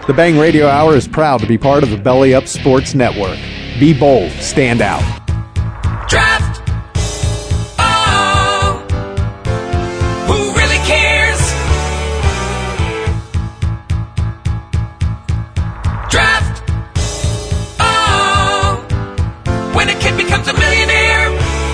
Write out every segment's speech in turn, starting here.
The Bang Radio Hour is proud to be part of the Belly Up Sports Network. Be bold, stand out. Draft. Oh, who really cares? Draft. Oh, when a kid becomes a millionaire,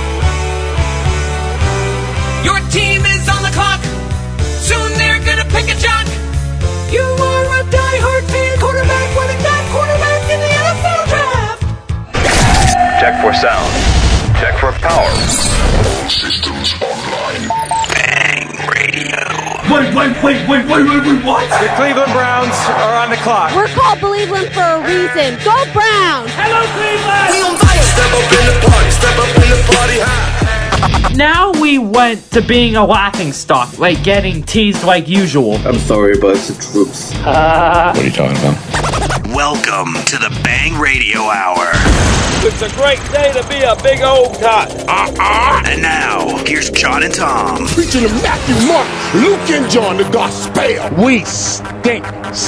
your team is on the clock. Soon they're gonna pick a jock. You are a diehard fan, quarterback winning that quarterback in the NFL draft. Check for sound. Check for power. Systems online. Bang Radio. Wait, what? The Cleveland Browns are on the clock. We're called Believeland for a reason. Go Browns! Hello, Cleveland! We on fire. Step up in the party, step up in the party high. Now we went to being a laughing stock, like getting teased like usual. I'm sorry, but it's the truth. What are you talking about? Welcome to the Bang Radio Hour. It's a great day to be a big old tot. And now, here's John and Tom. Preaching to Matthew, Mark, Luke, and John, the gospel. We stink.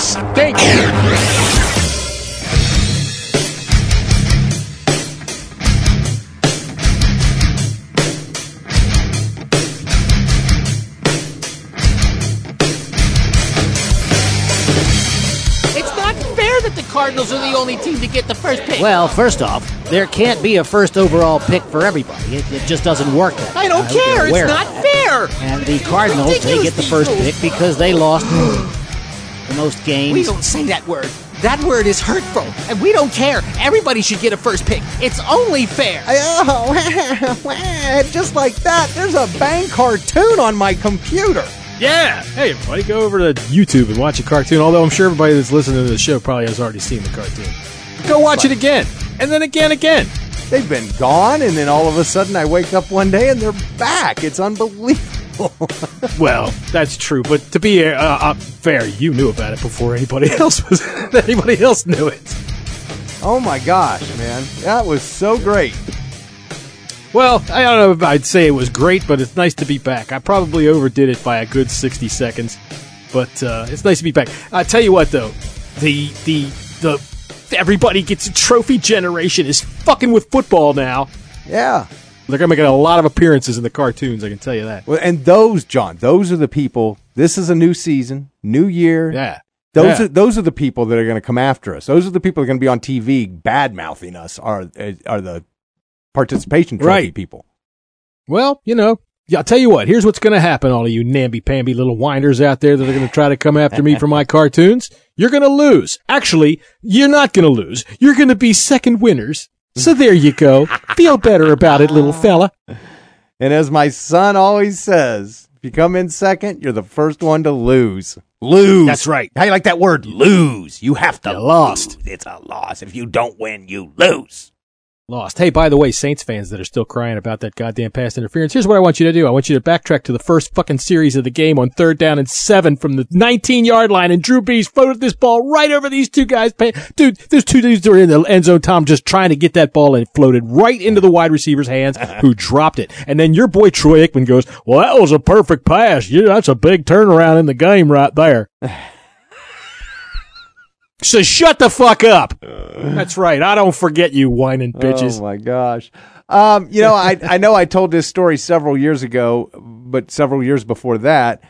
It's not fair that the Cardinals are the only team to get the first pick. Well, first off, there can't be a first overall pick for everybody. It just doesn't work that way. I don't hope you're care. It's aware of not that. fair. And the Cardinals, they get the first pick because they lost the most games. We don't say that word. That word is hurtful, and we don't care. Everybody should get a first pick. It's only fair. Oh, just like that, there's a Bang cartoon on my computer. Yeah! Hey, everybody, go over to YouTube and watch a cartoon, although I'm sure everybody that's listening to the show probably has already seen the cartoon. Go watch it again, and then again. They've been gone, and then all of a sudden I wake up one day and they're back. It's unbelievable. Well, that's true, but to be fair, you knew about it before anybody else knew it. Oh my gosh, man. That was so great. Well, I don't know if I'd say it was great, but it's nice to be back. I probably overdid it by a good 60 seconds, but it's nice to be back. I tell you what, though, the everybody gets a trophy generation is fucking with football now. Yeah. They're going to make a lot of appearances in the cartoons, I can tell you that. Well, and those, John, those are the people. This is a new season, new year. Yeah. Those are the people that are going to come after us. Those are the people that are going to be on TV bad-mouthing us, are the participation trophy people. Well, I'll tell you what. Here's what's going to happen, all of you namby-pamby little whiners out there that are going to try to come after me for my cartoons. You're going to lose. Actually, you're not going to lose. You're going to be second winners. So there you go. Feel better about it, little fella. And as my son always says, if you come in second, you're the first one to lose. Lose. That's right. How you like that word? Lose. You have to You lost. lose. It's a loss. If you don't win, you lose. Lost. Hey, by the way, Saints fans that are still crying about that goddamn pass interference, here's what I want you to do. I want you to backtrack to the first fucking series of the game on 3rd down and 7 from the 19-yard line, and Drew Brees floated this ball right over these two guys. Dude, there's two dudes that were in the end zone, Tom, just trying to get that ball, and it floated right into the wide receiver's hands, who dropped it. And then your boy Troy Aikman goes, well, that was a perfect pass. Yeah, that's a big turnaround in the game right there. So shut the fuck up. That's right. I don't forget you whining bitches. Oh my gosh. I know I told this story several years ago, but several years before that,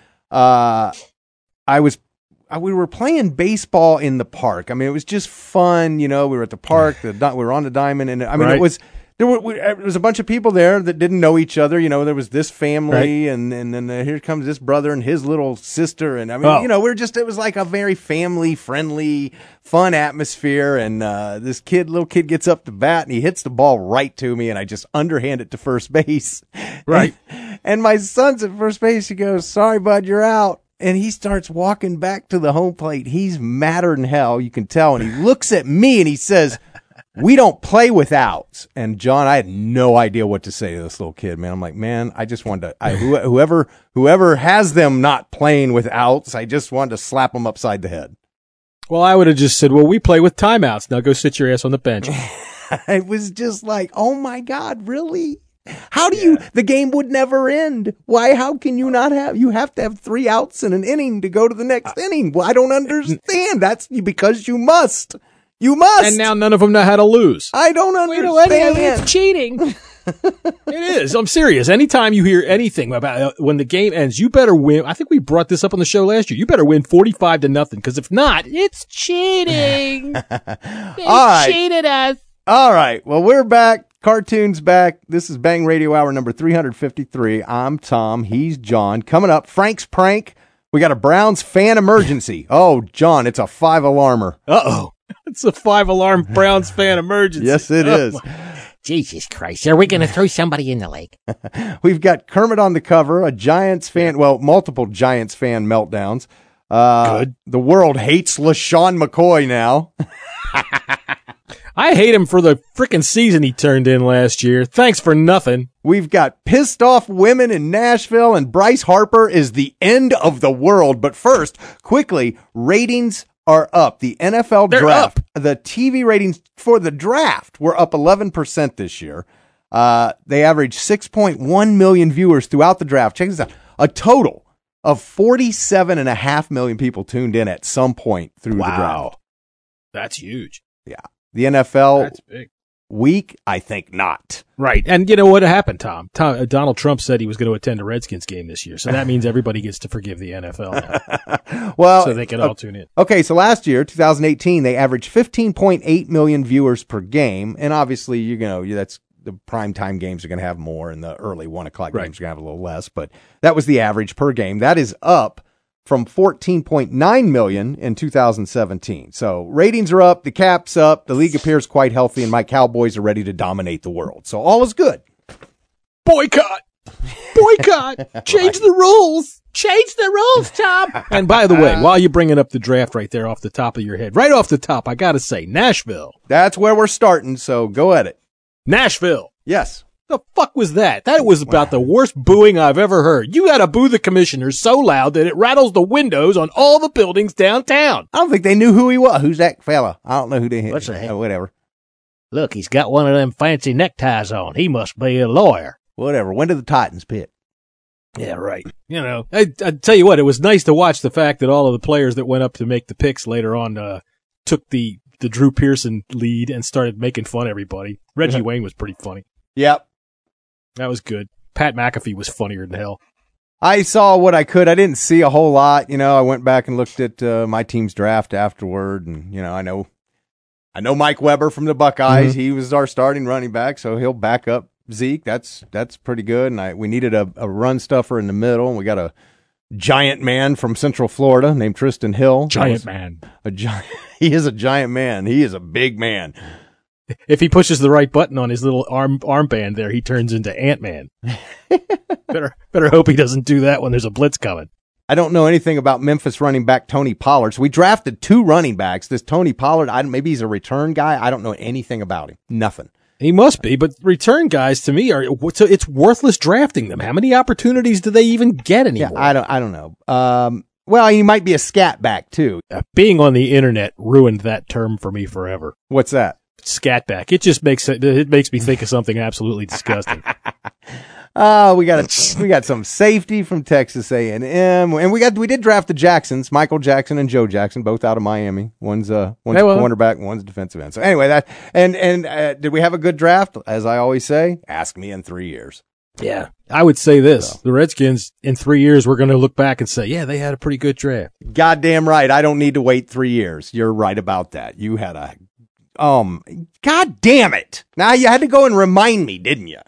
we were playing baseball in the park. I mean, it was just fun. We were at the park. We were on the diamond, and I mean, Right. There was a bunch of people there that didn't know each other. There was this family, Right. and then here comes this brother and his little sister, and I mean, it was like a very family friendly, fun atmosphere. And this little kid gets up to bat and he hits the ball right to me, and I just underhand it to first base. Right. And my son's at first base. He goes, "Sorry, bud, you're out." And he starts walking back to the home plate. He's madder than hell, you can tell. And he looks at me and he says, "We don't play with outs." And John, I had no idea what to say to this little kid, man. I'm like, man, I just wanted to, whoever has them not playing with outs, I just wanted to slap them upside the head. Well, I would have just said, well, we play with timeouts. Now go sit your ass on the bench. It was just like, oh my God, really? How do the game would never end. Why, how can you not you have to have 3 outs in an inning to go to the next inning. Well, I don't understand. That's because you must. You must. And now none of them know how to lose. I don't understand. It's cheating. It is. I'm serious. Anytime you hear anything about when the game ends, you better win. I think we brought this up on the show last year. You better win 45-0, because if not, it's cheating. They cheated us. All right. Well, we're back. Cartoons back. This is Bang Radio Hour number 353. I'm Tom. He's John. Coming up, Frank's Prank. We got a Browns fan emergency. Oh, John, it's a 5-alarmer. Uh-oh. It's a 5-alarm Browns fan emergency. Yes, it is. Jesus Christ. Are we going to throw somebody in the lake? We've got Kermit on the cover, a Giants fan, multiple Giants fan meltdowns. Good. The world hates LaShawn McCoy now. I hate him for the frickin' season he turned in last year. Thanks for nothing. We've got pissed off women in Nashville, and Bryce Harper is the end of the world. But first, quickly, ratings are up. The NFL draft, the TV ratings for the draft were up 11% this year. They averaged 6.1 million viewers throughout the draft. Check this out. A total of 47.5 million people tuned in at some point through the draft. That's huge. Yeah. The NFL That's big. week, I think not. Right. And you know what happened, Tom? Donald Trump said he was going to attend a Redskins game this year. So that means everybody gets to forgive the NFL now. Well, so they can all tune in. Okay, so last year, 2018, they averaged 15.8 million viewers per game. And obviously, that's the primetime games are going to have more, and the early 1 o'clock games are going to have a little less. But that was the average per game. That is up from 14.9 million in 2017. So ratings are up, the cap's up, the league appears quite healthy, and my Cowboys are ready to dominate the world. So all is good. Boycott! Change the rules! Change the rules, Tom! And by the way, while you're bringing up the draft right there off the top of your head, right off the top, I gotta say, Nashville. That's where we're starting, so go at it. Nashville. Yes. The fuck was that? That was about the worst booing I've ever heard. You gotta boo the commissioner so loud that it rattles the windows on all the buildings downtown. I don't think they knew who he was. Who's that fella? I don't know who they hit. What's the heck? Whatever. Look, he's got one of them fancy neckties on. He must be a lawyer. Whatever. When did the Titans pick? Yeah, right. I tell you what, it was nice to watch the fact that all of the players that went up to make the picks later on took the Drew Pearson lead and started making fun of everybody. Reggie Wayne was pretty funny. Yep. That was good. Pat McAfee was funnier than hell. I saw what I could. I didn't see a whole lot. I went back and looked at my team's draft afterward, and I know Mike Weber from the Buckeyes. Mm-hmm. He was our starting running back, so he'll back up Zeke. That's pretty good. And we needed a run stuffer in the middle, and we got a giant man from Central Florida named Tristan Hill. Giant man. He is a giant man. He is a big man. If he pushes the right button on his little armband there, he turns into Ant-Man. Better hope he doesn't do that when there's a blitz coming. I don't know anything about Memphis running back Tony Pollard. So we drafted 2 running backs. This Tony Pollard, maybe he's a return guy. I don't know anything about him. Nothing. He must be, but return guys to me it's worthless drafting them. How many opportunities do they even get anymore? Yeah, I don't know. Well, he might be a scat back too. Being on the internet ruined that term for me forever. What's that? Scatback. It just makes me think of something absolutely disgusting. We got some safety from Texas A&M, and we did draft the Jacksons, Michael Jackson and Joe Jackson, both out of Miami. One's a cornerback, one's a defensive end. So anyway, did we have a good draft? As I always say, ask me in 3 years. Yeah, I would say this: the Redskins in 3 years, we're going to look back and say, yeah, they had a pretty good draft. Goddamn right. I don't need to wait 3 years. You're right about that. You had God damn it. Now you had to go and remind me, didn't you?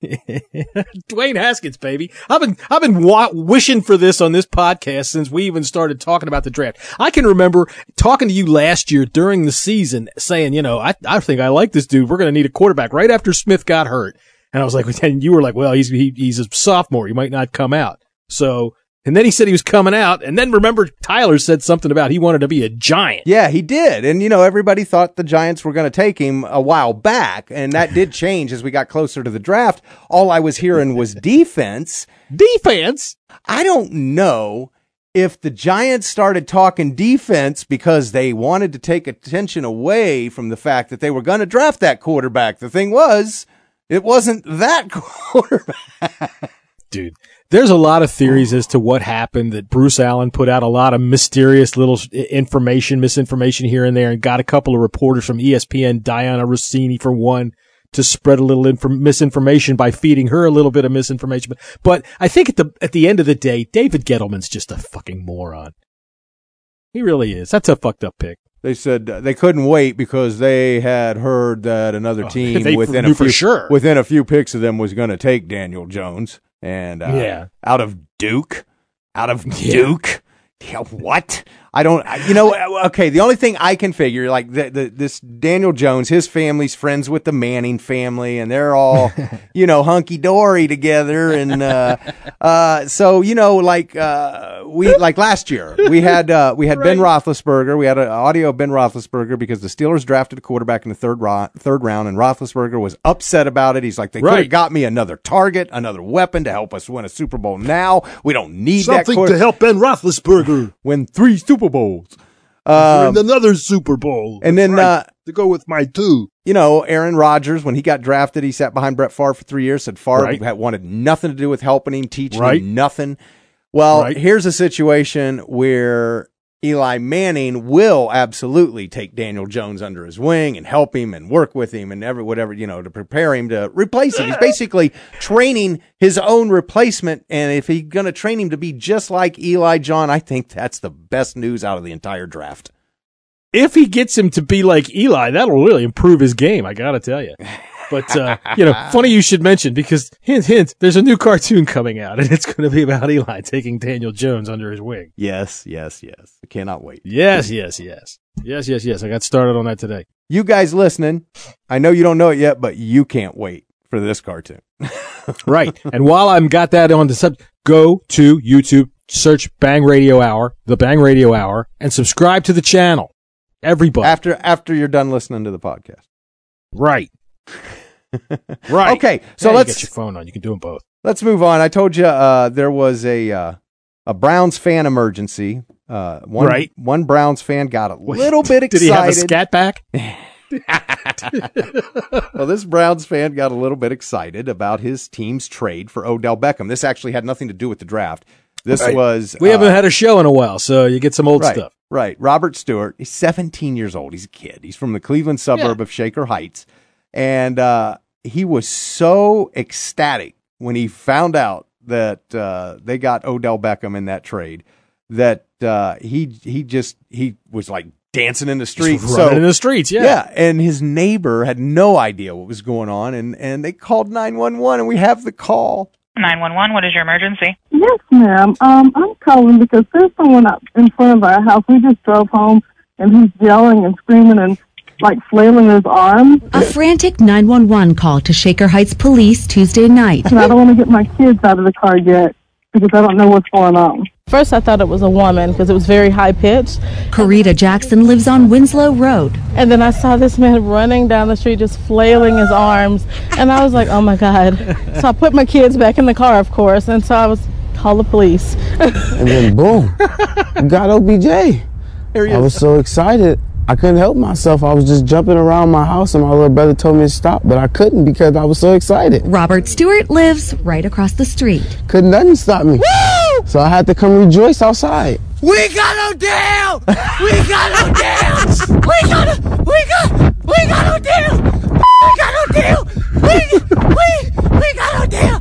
Dwayne Haskins, baby. I've been wishing for this on this podcast since we even started talking about the draft. I can remember talking to you last year during the season saying, I think I like this dude. We're going to need a quarterback right after Smith got hurt. And I was like, and you were like, well, he's a sophomore. He might not come out. So, and then he said he was coming out. And then remember Tyler said something about he wanted to be a Giant. Yeah, he did. And, everybody thought the Giants were going to take him a while back. And that did change as we got closer to the draft. All I was hearing was defense. Defense? I don't know if the Giants started talking defense because they wanted to take attention away from the fact that they were going to draft that quarterback. The thing was, It wasn't that quarterback. Dude, there's a lot of theories as to what happened, that Bruce Allen put out a lot of mysterious little misinformation here and there, and got a couple of reporters from ESPN, Diana Rossini for one, to spread a little misinformation by feeding her a little bit of misinformation. But I think at the end of the day, David Gettleman's just a fucking moron. He really is. That's a fucked up pick. They said they couldn't wait because they had heard that another team within a few picks of them was going to take Daniel Jones. And out of Duke. Yeah, what? I don't, okay, the only thing I can figure, like this Daniel Jones, his family's friends with the Manning family, and they're all, hunky-dory together. And so, like last year, we had Ben Roethlisberger. We had an audio of Ben Roethlisberger because the Steelers drafted a quarterback in the third round, and Roethlisberger was upset about it. He's like, they could have got me another target, another weapon to help us win a Super Bowl now. We don't need something to help Ben Roethlisberger win 3 Super Bowls. And another Super Bowl. And then to go with my 2. Aaron Rodgers, when he got drafted, he sat behind Brett Favre for 3 years, said Favre wanted nothing to do with helping him, teaching him nothing. Well, here's a situation where Eli Manning will absolutely take Daniel Jones under his wing and help him and work with him and whatever, to prepare him to replace him. He's basically training his own replacement. And if he's going to train him to be just like Eli, John, I think that's the best news out of the entire draft. If he gets him to be like Eli, that'll really improve his game, I got to tell you. But, funny you should mention, because hint, there's a new cartoon coming out, and it's going to be about Eli taking Daniel Jones under his wing. Yes. I cannot wait. Yes. I got started on that today. You guys listening, I know you don't know it yet, but you can't wait for this cartoon. Right. And while I've got that on the subject, go to YouTube, search Bang Radio Hour, the Bang Radio Hour, and subscribe to the channel. Everybody. After you're done listening to the podcast. Right. Right. Okay, so let's get your phone on. You can do them both. Let's move on. I told you there was a Browns fan emergency. One Browns fan got a little bit excited. Did he have a scat back? Well, this Browns fan got a little bit excited about his team's trade for Odell Beckham. This actually had nothing to do with the draft. This was... We haven't had a show in a while, so you get some old stuff. Right. Robert Stewart, he's 17 years old. He's a kid. He's from the Cleveland suburb of Shaker Heights. And he was so ecstatic when he found out that they got Odell Beckham in that trade that he was like dancing in the streets. Running in the streets, yeah. Yeah, and his neighbor had no idea what was going on, and they called 911, and we have the call. 911, what is your emergency? Yes, ma'am. I'm calling because there's someone up in front of our house. We just drove home, and he's yelling and screaming and like flailing his arms. A frantic 911 call to Shaker Heights Police Tuesday night. And I don't want to get my kids out of the car yet because I don't know what's going on. First, I thought it was a woman because it was very high pitched. Karita Jackson lives on Winslow Road. And then I saw this man running down the street just flailing his arms. And I was like, oh, my God. So I put my kids back in the car, of course. And so I called the police. And then, boom, got OBJ. I was so excited. I couldn't help myself. I was just jumping around my house, and my little brother told me to stop, but I couldn't because I was so excited. Robert Stewart lives right across the street. Couldn't nothing stop me. Woo! So I had to come rejoice outside. We got Odell! We got Odell! We got Odell! We got Odell! We got Odell!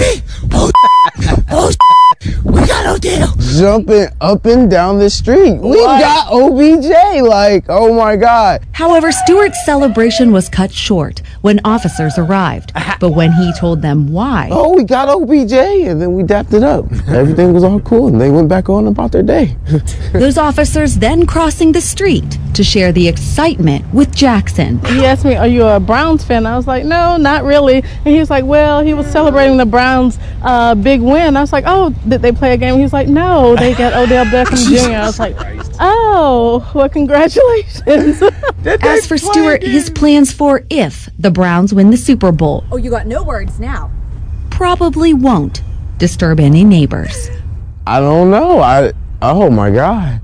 We got Odell! Jumping up and down the street. We got OBJ, like, oh my God. However, Stewart's celebration was cut short when officers arrived. But when he told them why... Oh, we got OBJ, and then we dapped it up. Everything was all cool, and they went back on about their day. Those officers then crossing the street to share the excitement with Jackson. He asked me, are you a Browns fan? I was like, no, not really. And he was like, well, he was celebrating the Browns' big win. I was like, oh, did they play a game? He was like, no, they got Odell Beckham Jr. I was like, oh, well, congratulations. As for Stewart, his plans for if the Browns win the Super Bowl. Oh, you got no words now. Probably won't disturb any neighbors. I don't know. Oh my God.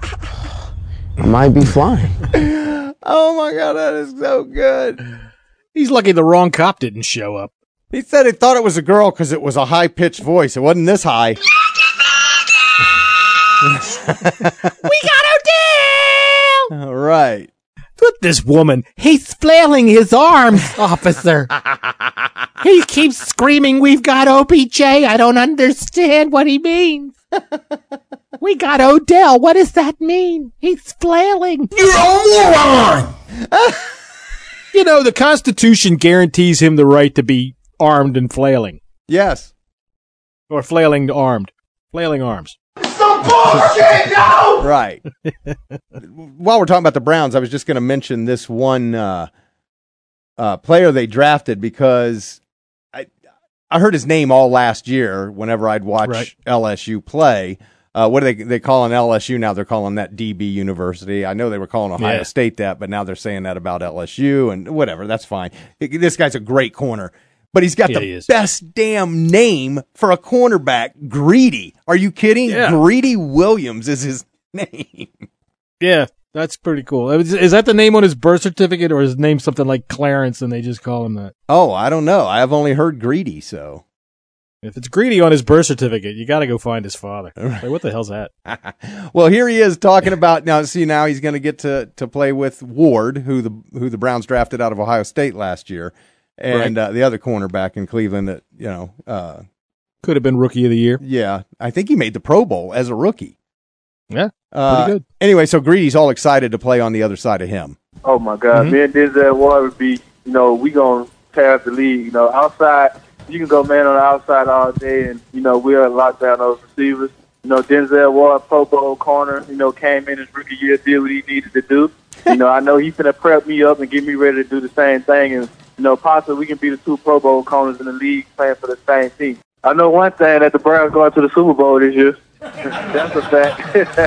I might be flying. Oh my God, that is so good. He's lucky the wrong cop didn't show up. He said he thought it was a girl because it was a high-pitched voice. It wasn't this high. We got Odell! All right. Look at this woman. He's flailing his arms, officer. He keeps screaming, "We've got OBJ. I don't understand what he means." We got Odell. What does that mean? He's flailing. You're a moron! You know, the Constitution guarantees him the right to be armed and flailing. Yes. Or flailing armed. Flailing arms. Some bullshit, no! Right. While we're talking about the Browns, I was just going to mention this one player they drafted because I heard his name all last year whenever I'd watch LSU play. What do they calling LSU now? They're calling that DB University. I know they were calling Ohio State that, but now they're saying that about LSU and whatever. That's fine. This guy's a great corner. But he's got the best damn name for a cornerback, Greedy. Are you kidding? Yeah. Greedy Williams is his name. Yeah, that's pretty cool. Is that the name on his birth certificate, or is his name something like Clarence and they just call him that? Oh, I don't know. I've only heard Greedy, so. If it's Greedy on his birth certificate, you got to go find his father. Like, what the hell's that? Well, here he is talking about now he's going to get to play with Ward, who the Browns drafted out of Ohio State last year. And the other cornerback in Cleveland that, could have been Rookie of the Year. Yeah. I think he made the Pro Bowl as a rookie. Yeah. Pretty good. Anyway, so Greedy's all excited to play on the other side of him. Oh, my God. Me and Denzel Ward would be, we going to tear up the league. Outside, you can go man on the outside all day, and, we'll lock down those receivers. Denzel Ward, Pro Bowl corner, came in his rookie year, did what he needed to do. I know he's going to prep me up and get me ready to do the same thing, and possibly we can be the two Pro Bowl corners in the league playing for the same team. I know one thing, that the Browns going to the Super Bowl this year. That's a fact.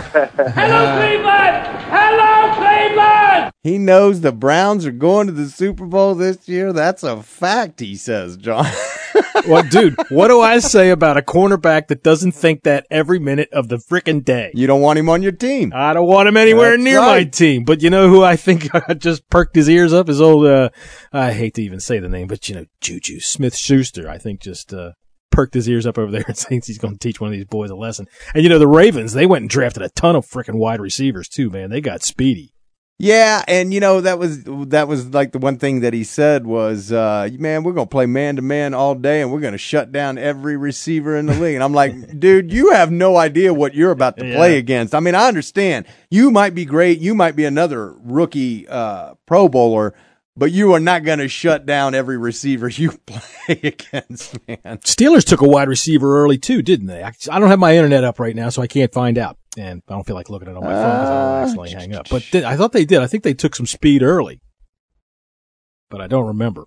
Hello, Cleveland! Hello, Cleveland! He knows the Browns are going to the Super Bowl this year. That's a fact, he says, John. Well, dude, what do I say about a cornerback that doesn't think that every minute of the frickin' day? You don't want him on your team. I don't want him anywhere near my team. But you know who I think just perked his ears up? His old, I hate to even say the name, but Juju Smith-Schuster, I think just perked his ears up over there and thinks he's going to teach one of these boys a lesson. And the Ravens, they went and drafted a ton of frickin' wide receivers too, man. They got speedy. Yeah, and that was like the one thing that he said was, man, we're going to play man-to-man all day and we're going to shut down every receiver in the league. And I'm like, dude, you have no idea what you're about to play against. I mean, I understand. You might be great. You might be another rookie Pro Bowler, but you are not going to shut down every receiver you play against, man. Steelers took a wide receiver early too, didn't they? I don't have my internet up right now, so I can't find out. And I don't feel like looking at it on my phone because I'll accidentally hang up. But I thought they did. I think they took some speed early. But I don't remember.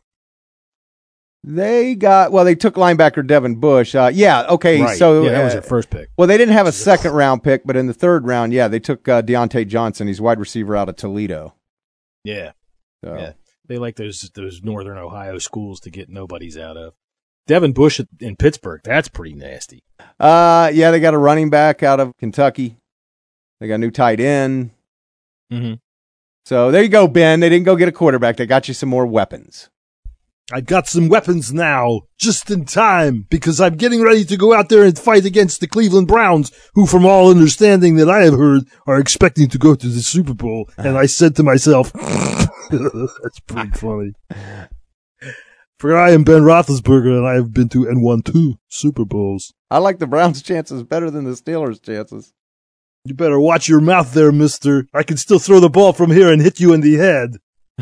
They took linebacker Devin Bush. Okay. Right. So that was their first pick. Well, they didn't have a second round pick, but in the third round, they took Deontay Johnson. He's wide receiver out of Toledo. Yeah. So. Yeah. They like those Northern Ohio schools to get nobodies out of. Devin Bush in Pittsburgh, that's pretty nasty. They got a running back out of Kentucky. They got a new tight end. Mm-hmm. So there you go, Ben. They didn't go get a quarterback. They got you some more weapons. I got some weapons now, just in time, because I'm getting ready to go out there and fight against the Cleveland Browns, who, from all understanding that I have heard, are expecting to go to the Super Bowl. And I said to myself, that's pretty funny. For I am Ben Roethlisberger, and I have been to and won 2 Super Bowls. I like the Browns' chances better than the Steelers' chances. You better watch your mouth there, mister. I can still throw the ball from here and hit you in the head.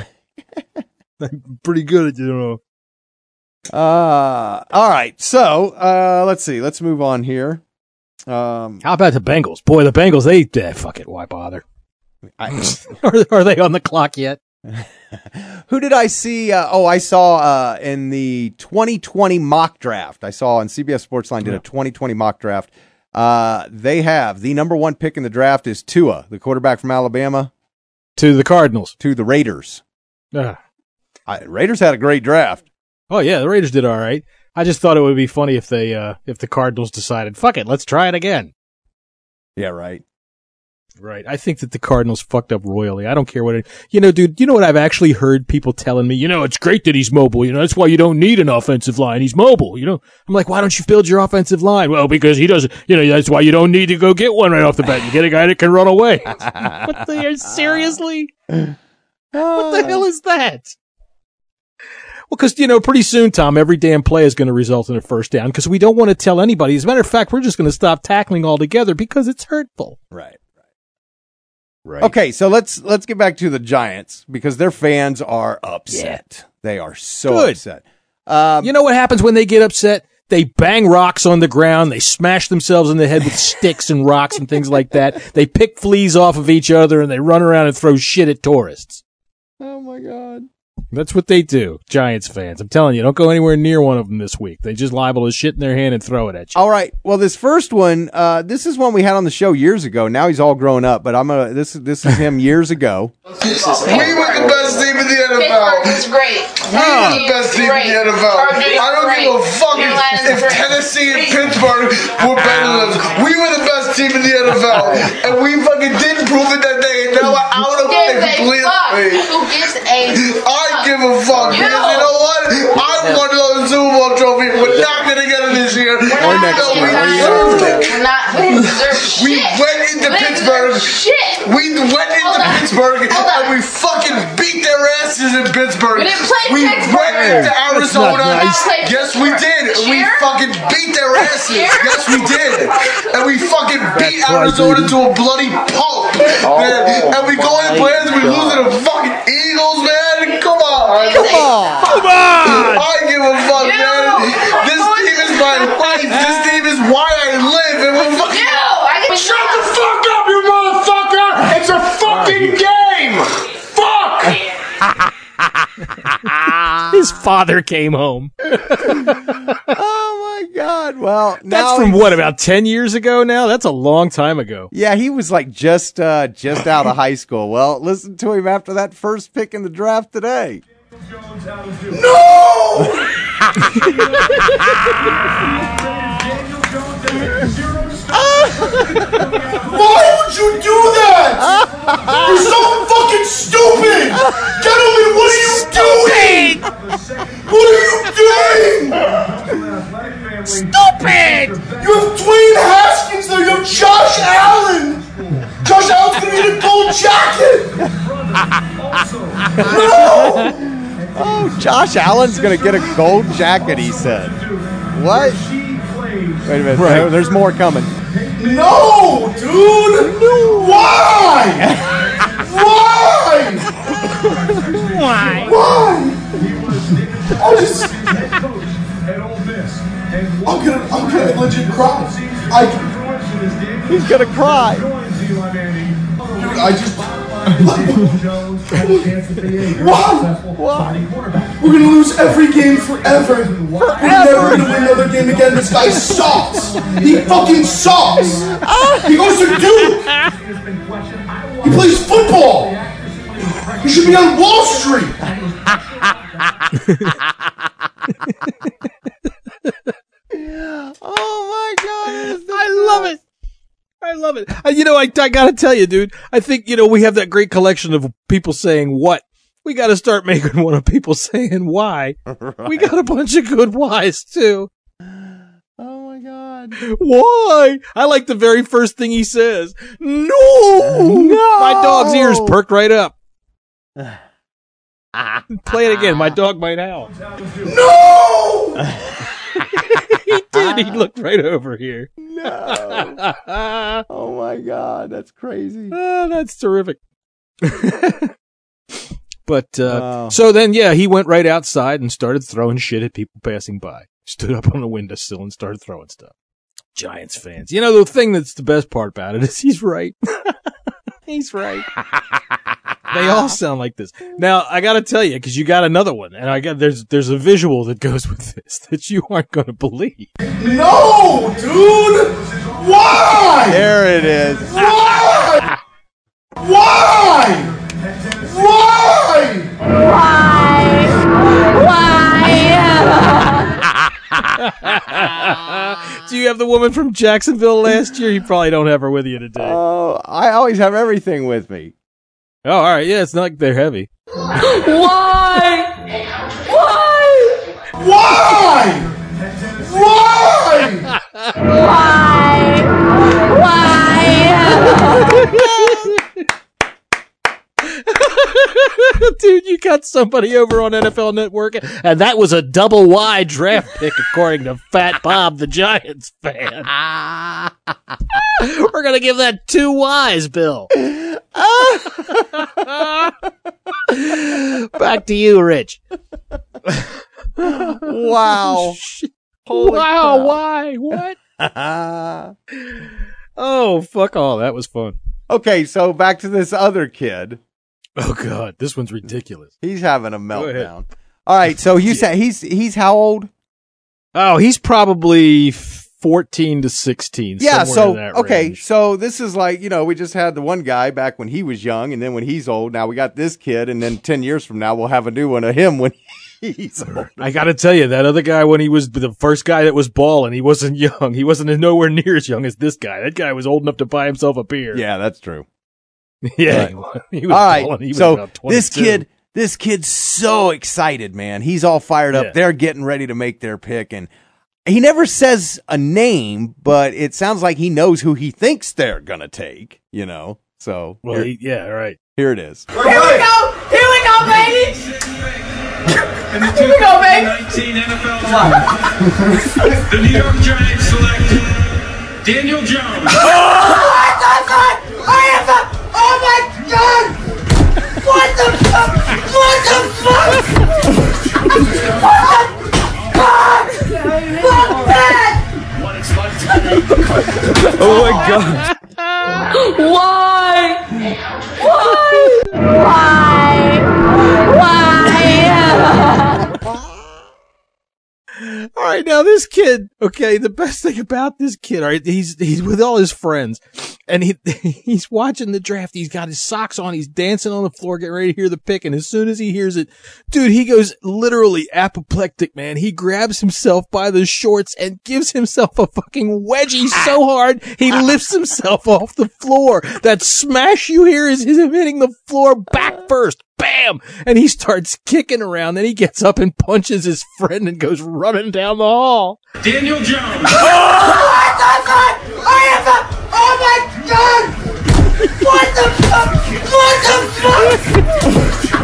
I'm pretty good at all right. So, let's see. Let's move on here. How about the Bengals? Boy, the Bengals, fuck it. Why bother? Are they on the clock yet? Who did I see? I saw in the 2020 mock draft. I saw on CBS Sportsline did a 2020 mock draft. They have the number 1 pick in the draft is Tua, the quarterback from Alabama. To the Cardinals. To the Raiders. Raiders had a great draft. Oh, yeah, the Raiders did all right. I just thought it would be funny if they if the Cardinals decided, fuck it, let's try it again. Yeah, right. Right. I think that the Cardinals fucked up royally. I don't care what dude, you know what I've actually heard people telling me? It's great that he's mobile. That's why you don't need an offensive line. He's mobile, I'm like, why don't you build your offensive line? Well, because he doesn't, that's why you don't need to go get one right off the bat. You get a guy that can run away. Seriously? What the hell is that? Well, because, pretty soon, Tom, every damn play is going to result in a first down because we don't want to tell anybody. As a matter of fact, we're just going to stop tackling altogether because it's hurtful. Right. Okay, so let's get back to the Giants because their fans are upset. Yeah. They are so upset. You know what happens when they get upset? They bang rocks on the ground. They smash themselves in the head with sticks and rocks and things like that. They pick fleas off of each other and they run around and throw shit at tourists. Oh, my God. That's what they do, Giants fans. I'm telling you, don't go anywhere near one of them this week. They just liable to shit in their hand and throw it at you. All right. Well, this first one, this is one we had on the show years ago. Now he's all grown up, but this is him years ago. We were the best team in the NFL. It's great. We were the best team in the NFL. I don't give a fuck if Tennessee and Pittsburgh were better than us. We were the best team in the NFL, and we fucking didn't prove it that day, and now we're out of it completely. Who gives a I give a fuck, because you know what? I won the Super Bowl trophy. We're not going to get it this year. Or next year. We deserve shit. We went into Pittsburgh. We went into Pittsburgh, and we fucking beat their asses in Pittsburgh. We didn't play Pittsburgh. We went into Arizona. Nice. Yes, we did. We fucking beat their asses. Yes, we did. And we fucking beat Arizona to a bloody pulp. And we go in play and we lose to the fucking Eagles, man. Come on. I give a fuck, man. This team is my life. This team is why I live. And we're fucking... Shut the fuck up, you motherfucker! It's a fucking game! Fuck! His father came home. Oh, my God. Well, that's from about 10 years ago now? That's a long time ago. Yeah, he was like just out of high school. Well, listen to him after that first pick in the draft today. No! Why would you do that? You're so fucking stupid! Gentlemen, what are you doing? What are you doing? Stupid! You have Dwayne Haskins there, you have Josh Allen! Josh Allen's gonna get a gold jacket! No! Oh, Josh Allen's going to get a gold jacket, he said. What? Wait a minute. Right. There's more coming. No, dude! No. Why? Why? Why? I'm gonna legit cry. He's gonna cry. Why? We're gonna lose every game forever. We're never gonna win another game again. This guy sucks. He fucking sucks. He goes to Duke. He plays football. He should be on Wall Street. Oh my God! I love it. I love it. I gotta tell you, dude, I think, we have that great collection of people saying what. We gotta start making one of people saying why. Right. We got a bunch of good whys, too. Oh my God. Why? I like the very first thing he says. No! My dog's ears perked right up. Play it again. My dog might howl. No! He did. He looked right over here. No. Oh my God, that's crazy. Oh, that's terrific. But so then, he went right outside and started throwing shit at people passing by. Stood up on the windowsill and started throwing stuff. Giants fans. The thing that's the best part about it is he's right. He's right. They all sound like this. Now, I got to tell you, because you got another one, and there's a visual that goes with this that you aren't going to believe. No, dude! Why? There it is. Why? Why? Why? Do you have the woman from Jacksonville last year? You probably don't have her with you today. Oh, I always have everything with me. Oh, all right. Yeah, it's not like they're heavy. Why? Dude, you got somebody over on NFL Network, and that was a double Y draft pick, according to Fat Bob, the Giants fan. We're going to give that 2 Ys, Bill. Back to you, Rich. Wow. Wow, why? What? Oh, fuck all. That was fun. Okay, so back to this other kid. Oh, God. This one's ridiculous. He's having a meltdown. All right, so you said he's how old? Oh, he's probably 14 to 16. Yeah, so, in that okay, range. so this is like, we just had the one guy back when he was young, and then when he's old, now we got this kid, and then 10 years from now, we'll have a new one of him when he's old. I got to tell you, that other guy, when he was the first guy that was balling, he wasn't young. He wasn't nowhere near as young as this guy. That guy was old enough to buy himself a beer. Yeah, that's true. Yeah, Right. he was all right, balling. He was so about 22. this kid's so excited, man. He's all fired up. Yeah. They're getting ready to make their pick, and he never says a name, but it sounds like he knows who he thinks they're gonna take. So Well, yeah, right. here it is. Here we go! Here we go, baby! Here we go, baby! 19 NFL Draft. The New York Giants select Daniel Jones. Oh my God! What the fuck? What the fuck? Fuck that! Oh, my God. Why? All right, now this kid, okay, the best thing about this kid, all right, he's with all his friends, and he's watching the draft. He's got his socks on. He's dancing on the floor, getting ready to hear the pick. And as soon as he hears it, dude, he goes literally apoplectic, man. He grabs himself by the shorts and gives himself a fucking wedgie so hard, he lifts himself off the floor. That smash you hear is him hitting the floor back first. Bam! And he starts kicking around. Then he gets up and punches his friend and goes running down the hall. Daniel Jones. What the fuck? Oh my God! What the fuck? What the fuck?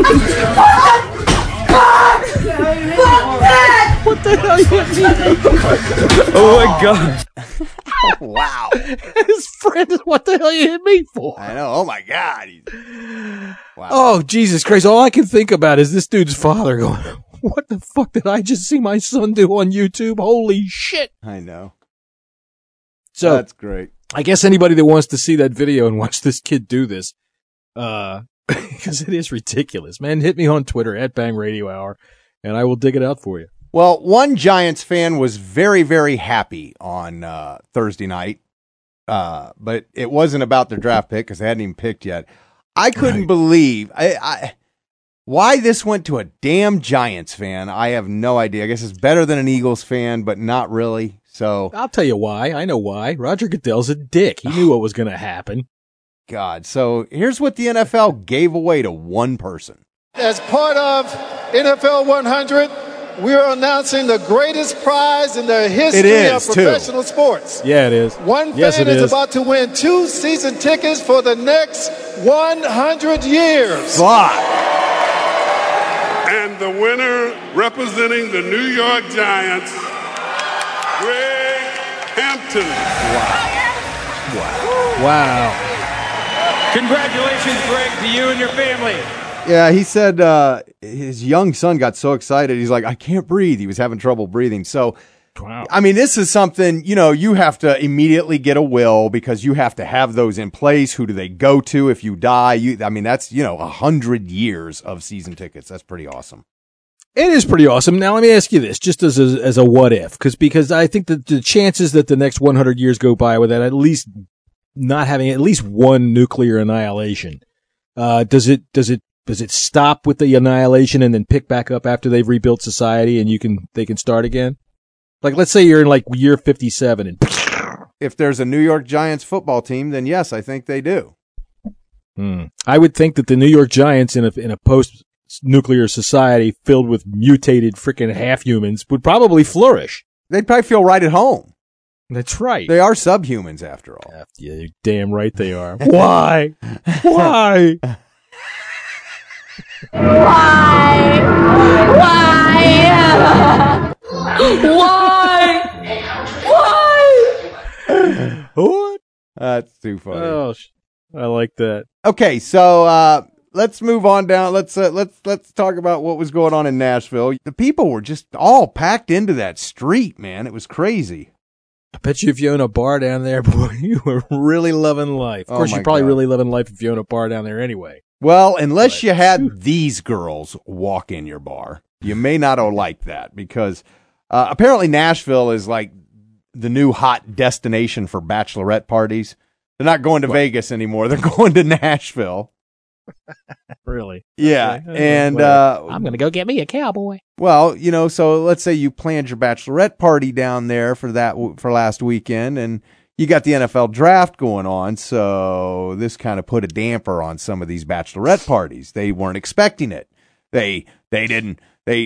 Fuck that! What the hell you mean? Oh my God. Wow. His friend is, what the hell you hit me for? I know. Oh my God. Wow. Oh, Jesus Christ. All I can think about is this dude's father going, what the fuck did I just see my son do on YouTube? Holy shit. I know. So that's great. I guess anybody that wants to see that video and watch this kid do this, because it is ridiculous, man, hit me on Twitter at Bang Radio Hour, and I will dig it out for you. Well, one Giants fan was very, very happy on Thursday night, but it wasn't about their draft pick because they hadn't even picked yet. I couldn't believe why this went to a damn Giants fan. I have no idea. I guess it's better than an Eagles fan, but not really. So I'll tell you why. I know why. Roger Goodell's a dick. He knew what was going to happen. God. So here's what the NFL gave away to one person. As part of NFL 100, we are announcing the greatest prize in the history of professional sports. Yeah, it is. One fan is about to win 2 season tickets for the next 100 years. Fuck. And the winner representing the New York Giants, Greg Hampton. Wow. Congratulations, Greg, to you and your family. Yeah, he said his young son got so excited. He's like, I can't breathe. He was having trouble breathing. So, wow. I mean, this is something, you have to immediately get a will because you have to have those in place. Who do they go to if you die? That's, 100 years of season tickets. That's pretty awesome. It is pretty awesome. Now, let me ask you this, just as a what if, because I think that the chances that the next 100 years go by without at least not having at least one nuclear annihilation, does it stop with the annihilation and then pick back up after they've rebuilt society and they can start again? Like, let's say you're in like year 57 and If there's a New York Giants football team, then yes, I think they do. I would think that the New York Giants in a post-nuclear society filled with mutated freaking half-humans would probably flourish. They'd probably feel right at home. That's right. They are subhumans after all. Yeah, you're damn right they are. Why? Why? What? That's too funny. Oh, I like that. Okay, so let's move on down. Let's talk about what was going on in Nashville. The people were just all packed into that street, man. It was crazy. I bet you if you own a bar down there, boy, you were really loving life. Of course, you're probably really loving life if you own a bar down there anyway. Well, unless you had these girls walk in your bar, you may not have liked that because apparently Nashville is like the new hot destination for bachelorette parties. They're not going to Vegas anymore. They're going to Nashville. Really? Yeah. Okay. And I'm going to go get me a cowboy. Well, so let's say you planned your bachelorette party down there for last weekend, and you got the NFL draft going on, so this kind of put a damper on some of these bachelorette parties. They weren't expecting it. They didn't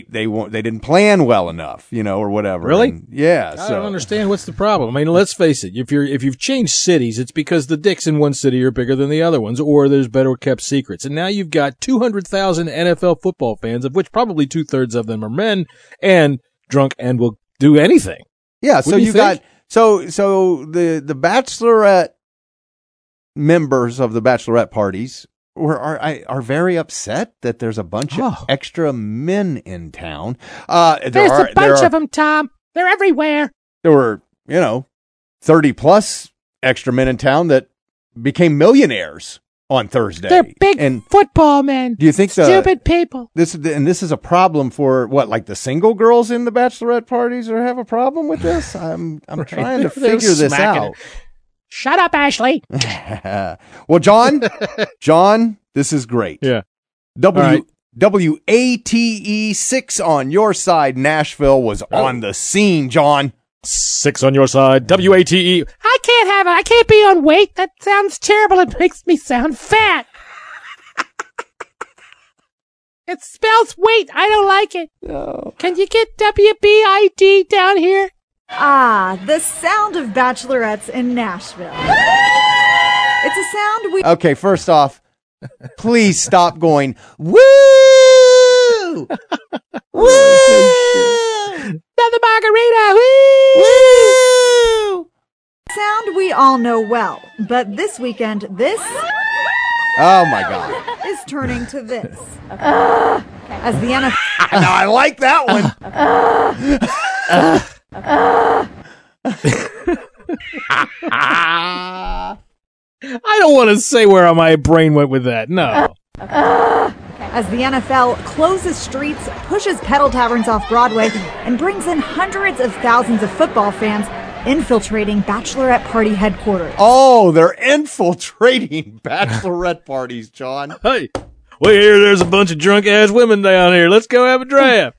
plan well enough, or whatever. Really? And yeah. I don't understand what's the problem. I mean, let's face it. If you've changed cities, it's because the dicks in one city are bigger than the other ones, or there's better kept secrets. And now you've got 200,000 NFL football fans, of which probably 2/3 of them are men and drunk and will do anything. Yeah. So you got so the bachelorette members of the bachelorette parties are very upset that there's a bunch of extra men in town. There's a bunch of them, Tom. They're everywhere. There were, 30 plus extra men in town that became millionaires on Thursday. They're big football men. Do you think stupid people? This is a problem for like the single girls in the bachelorette parties, or have a problem with this? I'm trying to figure this out. Shut up, Ashley. Well, John, this is great. Yeah. WATE 6 on your side. Nashville was on the scene, John. 6 on your side. WATE. I can't be on weight. That sounds terrible. It makes me sound fat. It spells weight. I don't like it. No. Can you get WBID down here? Ah, the sound of bachelorettes in Nashville. It's a sound we... Okay, first off, please stop going, woo! Woo! Another margarita! Woo! Sound we all know well, but this weekend, this... Oh, my God. ...is turning to this. As the NFL... Now, I like that one. I don't want to say where my brain went with that. No. As the NFL closes streets, pushes pedal taverns off Broadway, and brings in hundreds of thousands of football fans infiltrating bachelorette party headquarters. Oh, they're infiltrating bachelorette parties, John. Hey, we hear there's a bunch of drunk-ass women down here. Let's go have a draft.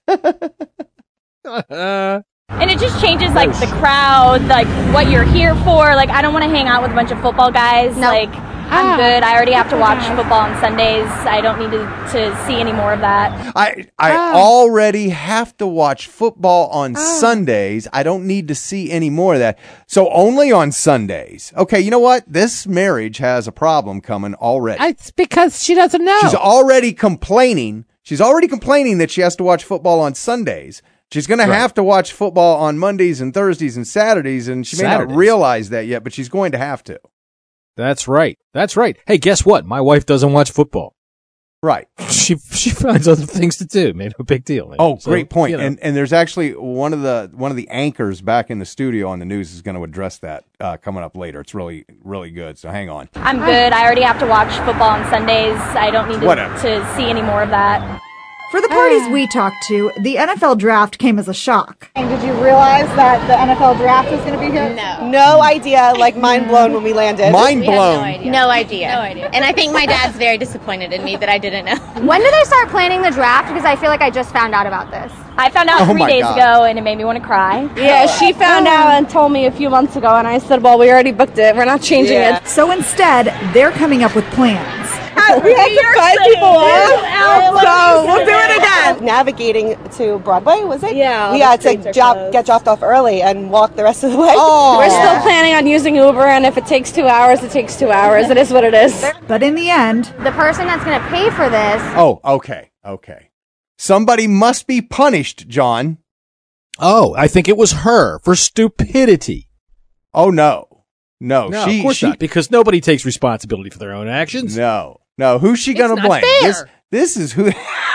And it just changes, like, the crowd, like, what you're here for. Like, I don't want to hang out with a bunch of football guys. No. Like, I'm good. I already have to watch football on Sundays. I don't need to see any more of that. I already have to watch football on Sundays. I don't need to see any more of that. So only on Sundays. Okay, you know what? This marriage has a problem coming already. It's because she doesn't know. She's already complaining. That she has to watch football on Sundays. She's going to have to watch football on Mondays and Thursdays and Saturdays, and she may not realize that yet, but she's going to have to. That's right. Hey, guess what? My wife doesn't watch football. Right. She finds other things to do. Made no big deal. Man. Oh, so, great point. And there's actually one of the anchors back in the studio on the news is going to address that coming up later. It's really, really good. So hang on. I'm good. I already have to watch football on Sundays. I don't need to see any more of that. For the parties we talked to, the NFL draft came as a shock. And did you realize that the NFL draft was going to be here? No idea. Like mind blown when we landed. Mind blown. No idea. And I think my dad's very disappointed in me that I didn't know. When did they start planning the draft? Because I feel like I just found out about this. I found out 3 days ago, and it made me want to cry. Yeah, she found out and told me a few months ago, and I said, well, we already booked it. We're not changing it. So instead, they're coming up with plans. We had to find people off. So we'll do it again. Navigating to Broadway, was it? Yeah. We had to get dropped off early and walk the rest of the way. We're still planning on using Uber, and if it takes 2 hours, it takes 2 hours. It is what it is. But in the end, the person that's going to pay for this. Oh, okay. Somebody must be punished, John. Oh, I think it was her for stupidity. Oh, no, of course not, because nobody takes responsibility for their own actions. No. Who's she going to blame? This is who.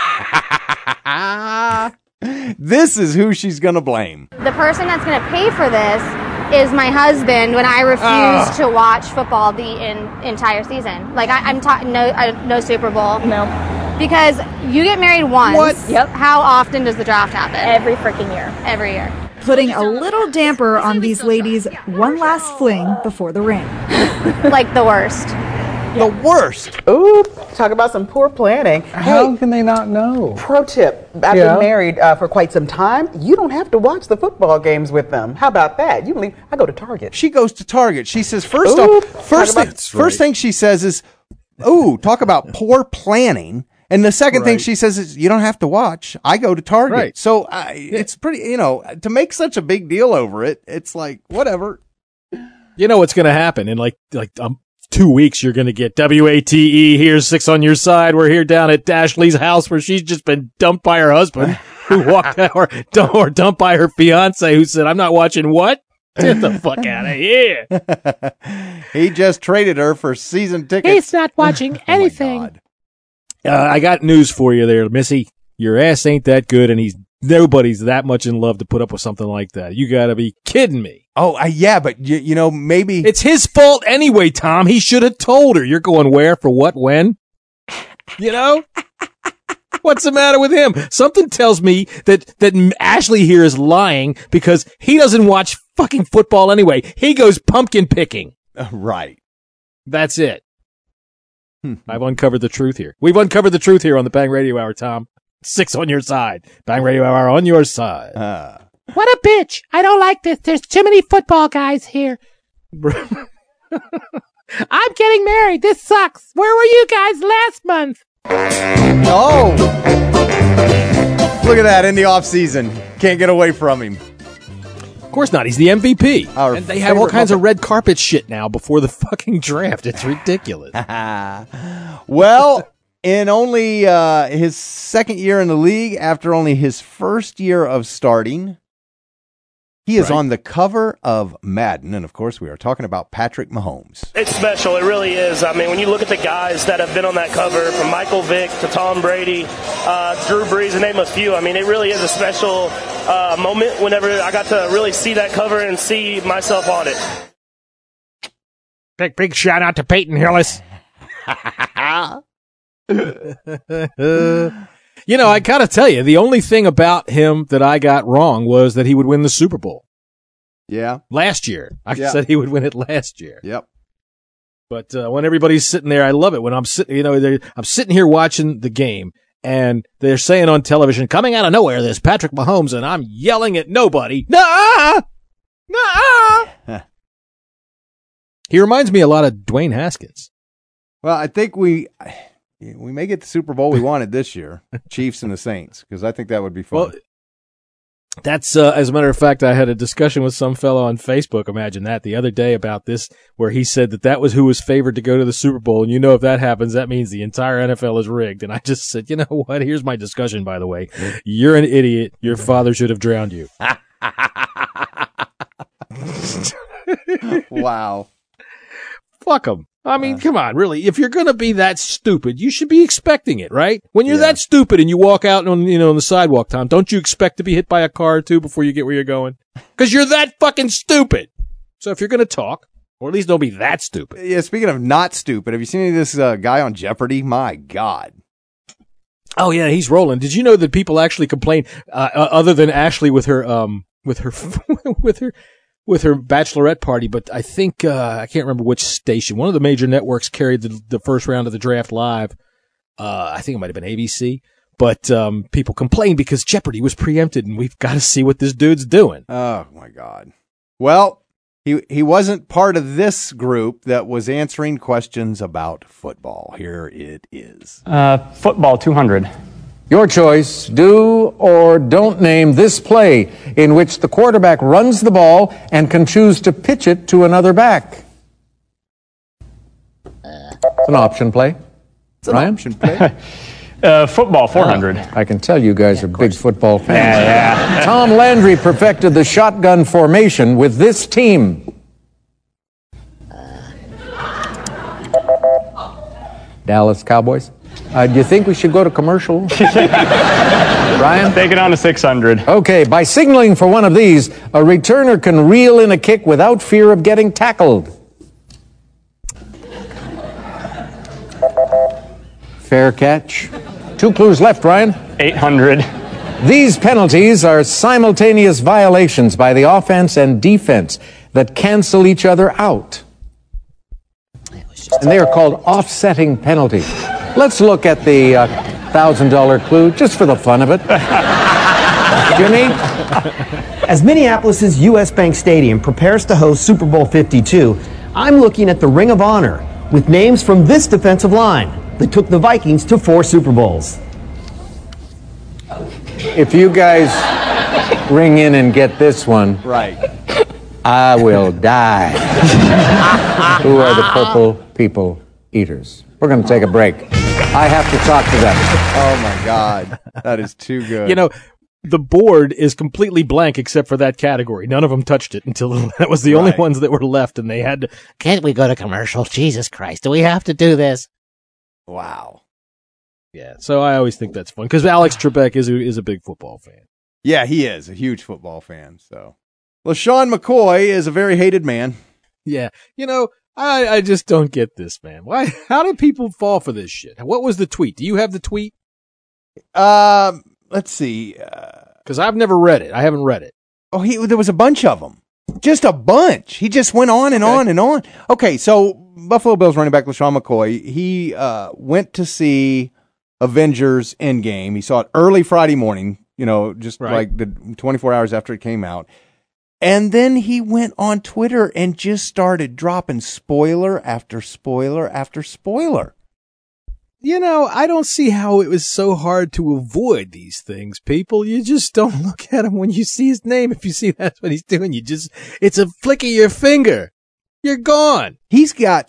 This is who she's going to blame. The person that's going to pay for this is my husband when I refuse to watch football the entire season. Like, I'm talking no Super Bowl. No. Because you get married once. What? Yep. How often does the draft happen? Every freaking year. Every year. putting a little damper on these ladies' one last fling before the ring. Like the worst. The worst. Ooh, talk about some poor planning. How can they not know? Pro tip, I've been married for quite some time. You don't have to watch the football games with them. How about that? You can leave. I go to Target. She goes to Target. She says, first thing she says is, ooh, talk about poor planning. And the second thing she says is, you don't have to watch. I go to Target. Right. So it's pretty, to make such a big deal over it, it's like, whatever. You know what's going to happen in like 2 weeks, you're going to get WATE, here's 6 on your side. We're here down at Ashley's house where she's just been dumped by her husband who walked out, or dumped by her fiance who said, I'm not watching what? Get the fuck out of here. He just traded her for season tickets. He's not watching anything. I got news for you there, Missy. Your ass ain't that good, and nobody's that much in love to put up with something like that. You got to be kidding me. Oh, yeah, but maybe it's his fault anyway, Tom. He should have told her. You're going where, for what, when? What's the matter with him? Something tells me that Ashley here is lying because he doesn't watch fucking football anyway. He goes pumpkin picking. Right. That's it. I've uncovered the truth here. We've uncovered the truth here on the Bang Radio Hour, Tom. 6 on your side. Bang Radio Hour on your side. What a bitch. I don't like this. There's too many football guys here. I'm getting married. This sucks. Where were you guys last month? Oh. Look at that in the off season. Can't get away from him. Of course not. He's the MVP. And they have all kinds of red carpet shit now before the fucking draft. It's ridiculous. Well, in only his second year in the league, after only his first year of starting, he is on the cover of Madden. And, of course, we are talking about Patrick Mahomes. It's special. It really is. I mean, when you look at the guys that have been on that cover, from Michael Vick to Tom Brady, Drew Brees, to name a few, I mean, it really is a special moment whenever I got to really see that cover and see myself on it. Big shout out to Peyton Hillis. I gotta tell you, the only thing about him that I got wrong was that he would win the Super Bowl. Yeah. Last year. I said he would win it last year. Yep. But when everybody's sitting there, I love it. When I'm sitting, I'm sitting here watching the game, and they're saying on television, coming out of nowhere, there's Patrick Mahomes, and I'm yelling at nobody. Nuh-uh! Nuh-uh! He reminds me a lot of Dwayne Haskins. Well, I think we may get the Super Bowl we wanted this year, Chiefs and the Saints, because I think that would be fun. Well, that's, as a matter of fact, I had a discussion with some fellow on Facebook, imagine that, the other day about this, where he said that was who was favored to go to the Super Bowl, and if that happens, that means the entire NFL is rigged. And I just said, you know what, here's my discussion, by the way. You're an idiot. Your father should have drowned you. Wow. Fuck him. I mean, come on, really. If you're going to be that stupid, you should be expecting it, right? When you're that stupid and you walk out on the sidewalk, Tom, don't you expect to be hit by a car or two before you get where you're going? Because you're that fucking stupid. So if you're going to talk, or at least don't be that stupid. Yeah, speaking of not stupid, have you seen any of this guy on Jeopardy? My God. Oh yeah, he's rolling. Did you know that people actually complain, other than Ashley with her bachelorette party? But I think I can't remember which station. One of the major networks carried the first round of the draft live. I think it might have been ABC. But people complain because Jeopardy was preempted, and we've got to see what this dude's doing. Oh my God! Well, he wasn't part of this group that was answering questions about football. Here it is. Football 200. Your choice. Do or don't name this play in which the quarterback runs the ball and can choose to pitch it to another back. It's an option play. It's an option play. Football 400. I can tell you guys are big football fans. Yeah. Tom Landry perfected the shotgun formation with this team. Dallas Cowboys. Do you think we should go to commercial? Brian? Take it on to 600. Okay, by signaling for one of these, a returner can reel in a kick without fear of getting tackled. Fair catch. 2 clues left, Ryan. 800. These penalties are simultaneous violations by the offense and defense that cancel each other out. And they are called offsetting penalties. Let's look at the $1,000 clue just for the fun of it. Jimmy? As Minneapolis' U.S. Bank Stadium prepares to host Super Bowl 52, I'm looking at the Ring of Honor with names from this defensive line that took the Vikings to 4 Super Bowls. If you guys ring in and get this one, right, I will die. Who are the purple people eaters? We're going to take a break. I have to talk to them. Oh my God, that is too good. You know, the board is completely blank except for that category. None of them touched it until that was the only ones that were left, and they had to. Can't we go to commercial? Jesus Christ, do we have to do this? Wow. Yeah, so I always think that's fun because Alex Trebek is a big football fan. Yeah, he is a huge football fan. So, LaShawn McCoy is a very hated man. Yeah, you know, I just don't get this, man. Why? How do people fall for this shit? What was the tweet? Do you have the tweet? Let's see. Because I've never read it. I haven't read it. Oh, there was a bunch of them. Just a bunch. He just went on and on and on. Okay, so Buffalo Bills running back LaShawn McCoy, he went to see Avengers Endgame. He saw it early Friday morning, just like the 24 hours after it came out. And then he went on Twitter and just started dropping spoiler after spoiler after spoiler. You know, I don't see how it was so hard to avoid these things, people. You just don't look at him when you see his name. If you see that's what he's doing, it's a flick of your finger. You're gone. He's got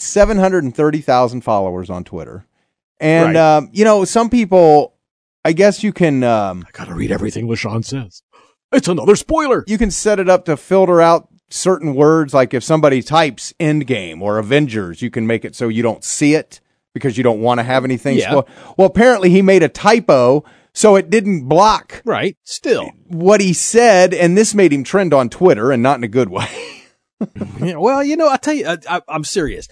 730,000 followers on Twitter. And, some people, I guess you can... I got to read everything LaShawn says. It's another spoiler. You can set it up to filter out certain words. Like if somebody types Endgame or Avengers, you can make it so you don't see it because you don't want to have anything. Yeah. Well, apparently he made a typo, so it didn't block still what he said. And this made him trend on Twitter, and not in a good way. Yeah, well, I'll tell you, I'm serious.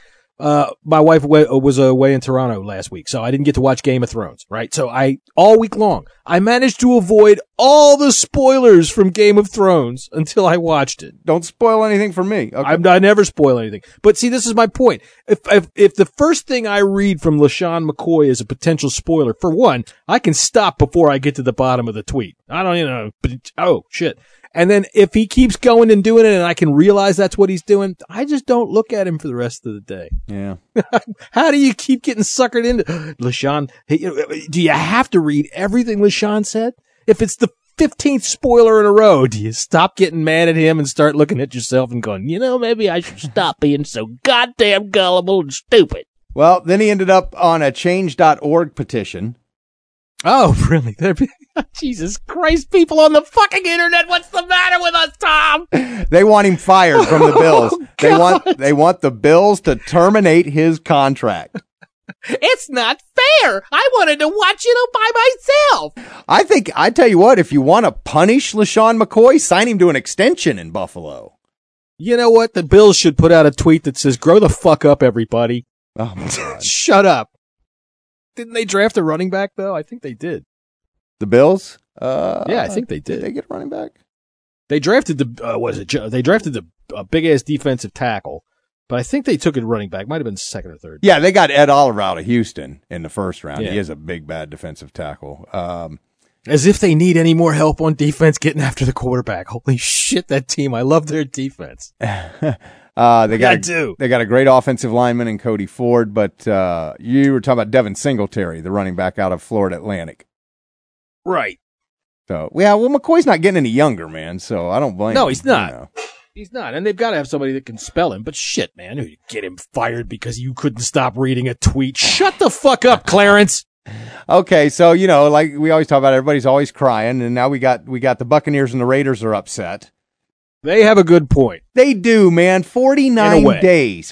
My wife was away in Toronto last week, so I didn't get to watch Game of Thrones, right? So all week long, I managed to avoid all the spoilers from Game of Thrones until I watched it. Don't spoil anything for me. Okay. I never spoil anything. But see, this is my point. If the first thing I read from LaShawn McCoy is a potential spoiler, for one, I can stop before I get to the bottom of the tweet. I don't, oh shit. And then if he keeps going and doing it and I can realize that's what he's doing, I just don't look at him for the rest of the day. Yeah. How do you keep getting suckered into LaShawn? Do you have to read everything LaShawn said? If it's the 15th spoiler in a row, do you stop getting mad at him and start looking at yourself and going, maybe I should stop being so goddamn gullible and stupid? Well, then he ended up on a change.org petition. Oh, really? Jesus Christ, people on the fucking internet, what's the matter with us, Tom? They want him fired from the Bills. They want the Bills to terminate his contract. It's not fair. I wanted to watch it by myself. I tell you what, if you want to punish LaShawn McCoy, sign him to an extension in Buffalo. You know what? The Bills should put out a tweet that says, grow the fuck up, everybody. Oh, my God. Shut up. Didn't they draft a running back though? I think they did. The Bills? Yeah, I think they did. Did they get a running back? They drafted They drafted the big ass defensive tackle, but I think they took a running back. Might have been second or third. Yeah, they got Ed Oliver out of Houston in the first round. Yeah. He is a big bad defensive tackle. As if they need any more help on defense getting after the quarterback. Holy shit, that team! I love their defense. They got a great offensive lineman in Cody Ford, but you were talking about Devin Singletary, the running back out of Florida Atlantic. Right. So, yeah, well, McCoy's not getting any younger, man, so I don't blame him. No, he's not. You know. He's not. And they've got to have somebody that can spell him. But shit, man, you get him fired because you couldn't stop reading a tweet. Shut the fuck up, Clarence. Okay, so, you know, like we always talk about, everybody's always crying, and now we got the Buccaneers and the Raiders are upset. They have a good point. They do, man. 49 days.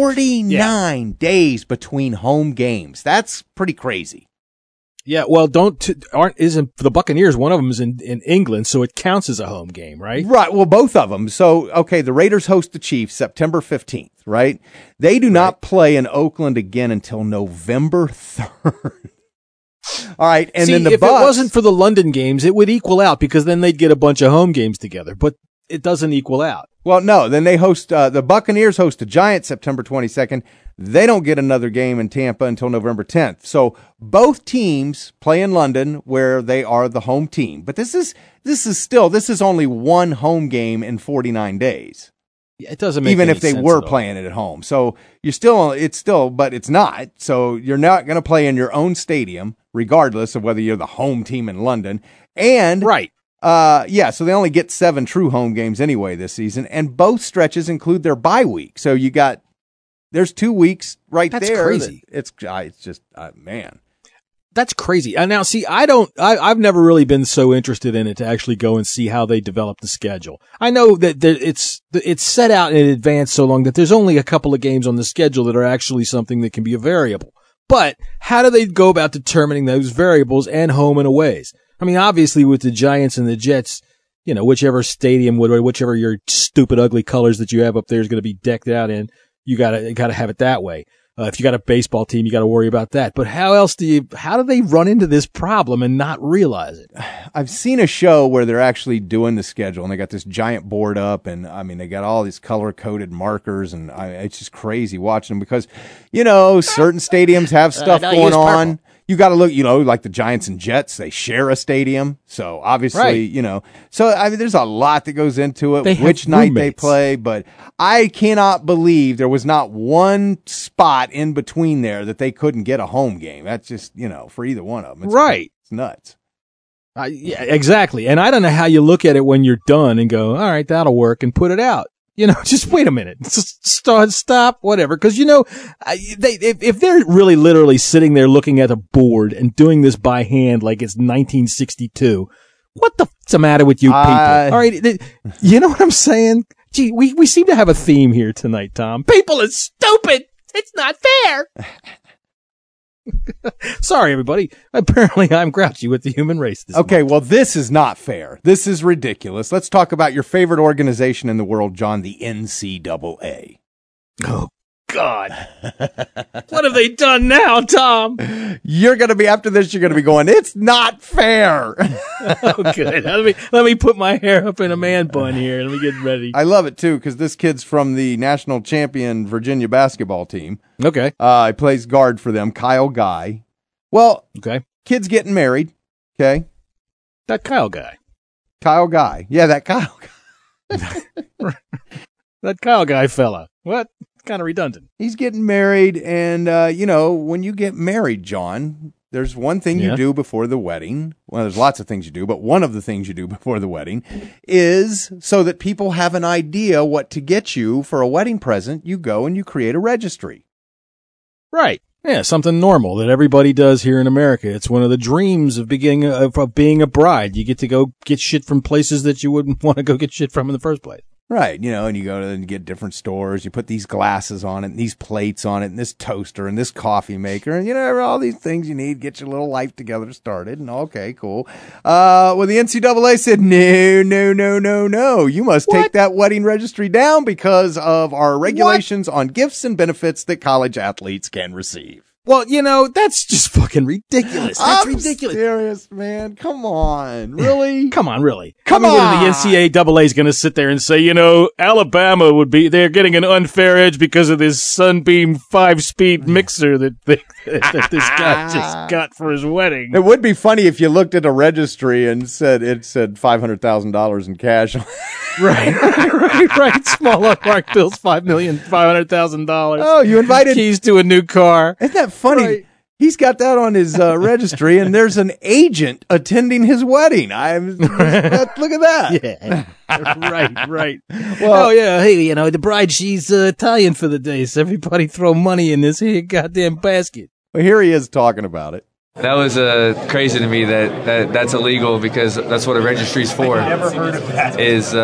49 Yeah. days between home games. That's pretty crazy. Yeah, well, isn't the Buccaneers, one of them is in England, so it counts as a home game, right? Right, well, both of them. So, okay, the Raiders host the Chiefs September 15th, right? They do not play in Oakland again until November 3rd. All right, and then the if Bucs, it wasn't for the London games, it would equal out because then they'd get a bunch of home games together, but it doesn't equal out. Well, no, then they host, the Buccaneers host the Giants September 22nd. They don't get another game in Tampa until November 10th. So both teams play in London where they are the home team. But this is only one home game in 49 days. Yeah, it doesn't make even any if they sense were at all. playing it at home. So but it's not. So you're not going to play in your own stadium, regardless of whether you're the home team in London. And right. So they only get 7 true home games anyway this season, and both stretches include their bye week. So there's 2 weeks right That's there. crazy. It's just man. That's crazy. Now, see, I've never really been so interested in it to actually go and see how they develop the schedule. I know that it's set out in advance so long that there's only a couple of games on the schedule that are actually something that can be a variable. But how do they go about determining those variables and home and aways? I mean, obviously with the Giants and the Jets, you know, whichever stadium, whichever your stupid, ugly colors that you have up there is going to be decked out in, you gotta have it that way. If you got a baseball team, you got to worry about that. But how do they run into this problem and not realize it? I've seen a show where they're actually doing the schedule, and they got this giant board up, and I mean, they got all these color-coded markers, and it's just crazy watching them because, you know, certain stadiums have stuff going on. You got to look, you know, like the Giants and Jets, they share a stadium. So obviously, Right. you know, so I mean, there's a lot that goes into it, They have which night they roommates. play, but I cannot believe there was not one spot in between there that they couldn't get a home game. That's just, you know, for either one of them. Right. It's nuts. Yeah, exactly. And I don't know how you look at it when you're done and go, all right, that'll work, and put it out. You know, just wait a minute. Just stop, whatever. Because, you know, if they're really literally sitting there looking at a board and doing this by hand like it's 1962, what the fuck's the matter with you people? All right, you know what I'm saying? Gee, we seem to have a theme here tonight, Tom. People are stupid. It's not fair. Sorry, everybody. Apparently, I'm grouchy with the human race. Okay, well, this is not fair. This is ridiculous. Let's talk about your favorite organization in the world, John, the NCAA. Oh, God. What have they done now, Tom? You're going to be, after this, you're going to be going, it's not fair. Oh, good. Let me put my hair up in a man bun here. Let me get ready. I love it, too, because this kid's from the national champion Virginia basketball team. Okay. He plays guard for them, Kyle Guy. Well, okay. Kid's getting married, okay? That Kyle guy. Kyle Guy. Yeah, that Kyle guy. That Kyle guy fella. What? Kind of redundant. He's getting married, and, you know, when you get married, John, there's one thing you do before the wedding. Well, there's lots of things you do, but one of the things you do before the wedding is so that people have an idea what to get you for a wedding present, you go and you create a registry. Right. Yeah, something normal that everybody does here in America. It's one of the dreams of being a bride. You get to go get shit from places that you wouldn't want to go get shit from in the first place. Right, you know, and you go to and get different stores, you put these glasses on it, and these plates on it, and this toaster, and this coffee maker, and, you know, all these things you need, get your little life together started, and okay, cool. Well, the NCAA said, no, you must take that wedding registry down because of our regulations on gifts and benefits that college athletes can receive. Well, that's just fucking ridiculous. That's ridiculous. Serious, man. Come on. Really? Come on, really. Come on. The NCAA is going to sit there and say, Alabama they're getting an unfair edge because of this Sunbeam 5-speed mixer that this guy just got for his wedding. It would be funny if you looked at a registry and said $500,000 in cash. Right. Small unmarked bills, $5,500,000. Oh, you invited keys to a new car. Isn't that funny? Right. He's got that on his registry, and there's an agent attending his wedding. Look at that. Yeah. Right. Well, hey, the bride, she's Italian for the day, so everybody throw money in this here goddamn basket. Well, here he is talking about it. That was crazy to me that's illegal because that's what a registry's for. I've never heard of that.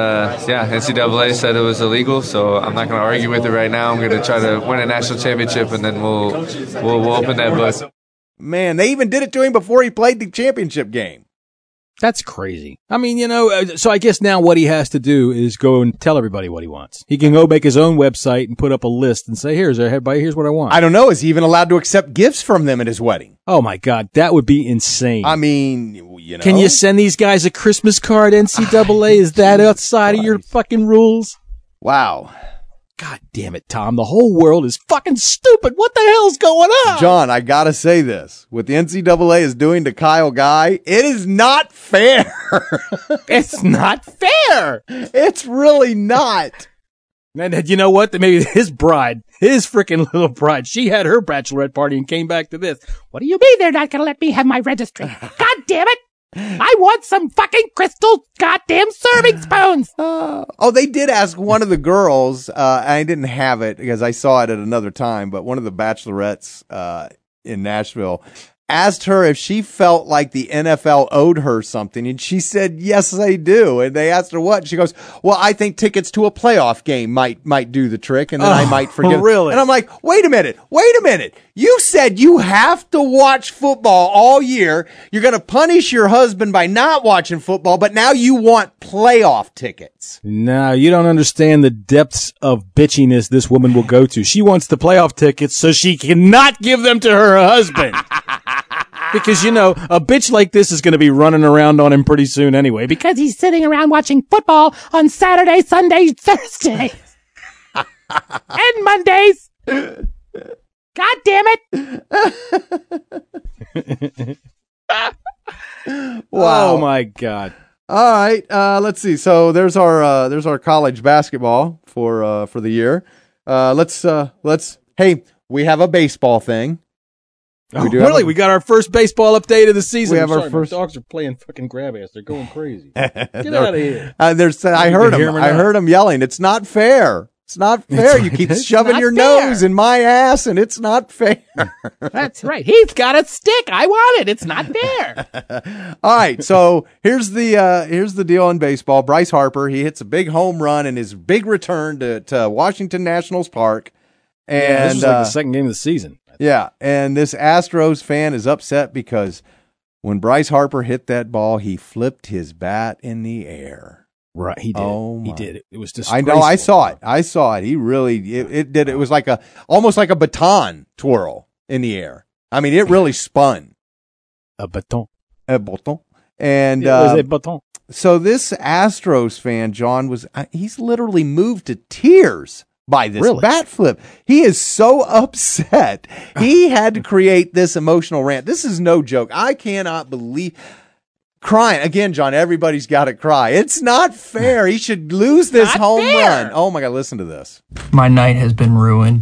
NCAA said it was illegal, so I'm not going to argue with it right now. I'm going to try to win a national championship, and then we'll open that book. Man, they even did it to him before he played the championship game. That's crazy. I mean, so I guess now what he has to do is go and tell everybody what he wants. He can go make his own website and put up a list and say, here's everybody, here's what I want. I don't know. Is he even allowed to accept gifts from them at his wedding? Oh my God, that would be insane. I mean, Can you send these guys a Christmas card, NCAA? Is that outside of your fucking rules? Wow. God damn it, Tom. The whole world is fucking stupid. What the hell's going on? John, I gotta say this. What the NCAA is doing to Kyle Guy, it is not fair. It's not fair. It's really not. And you know what? Maybe his freaking little bride, she had her bachelorette party and came back to this. What do you mean they're not going to let me have my registry? God damn it. I want some fucking crystal goddamn serving spoons. They did ask one of the girls. I didn't have it because I saw it at another time, but one of the bachelorettes in Nashville asked her if she felt like the NFL owed her something, and she said, yes, they do. And they asked her what, and she goes, well, I think tickets to a playoff game might do the trick, and then I might forget. Really? And I'm like, wait a minute. You said you have to watch football all year. You're going to punish your husband by not watching football, but now you want playoff tickets. No, you don't understand the depths of bitchiness this woman will go to. She wants the playoff tickets so she cannot give them to her husband. Because, a bitch like this is going to be running around on him pretty soon anyway. Because he's sitting around watching football on Saturday, Sunday, Thursday. And Mondays. God damn it. Wow. Oh, my God. All right. Let's see. So there's our college basketball for the year. Hey, we have a baseball thing. Really? We got our first baseball update of the season. We have our first. My dogs are playing fucking grab ass. They're going crazy. Get out of here. I heard them yelling. It's not fair. It's not fair. You keep shoving your nose in my ass, and it's not fair. That's right. He's got a stick. I want it. It's not fair. All right. So here's the deal in baseball. Bryce Harper, he hits a big home run in his big return to Washington Nationals Park. And this was like the second game of the season. Yeah, and this Astros fan is upset because when Bryce Harper hit that ball, he flipped his bat in the air. Right, he did. Oh, he did. It was disgraceful. I know. I saw it. He really it did. It was like almost like a baton twirl in the air. I mean, it really spun. A baton. And it was a baton. So this Astros fan, John, he's literally moved to tears by this bat flip. He is so upset. He had to create this emotional rant. This is no joke. I cannot believe crying. Again, John, everybody's got to cry. It's not fair. He should lose this home run. Oh my God, listen to this. My night has been ruined.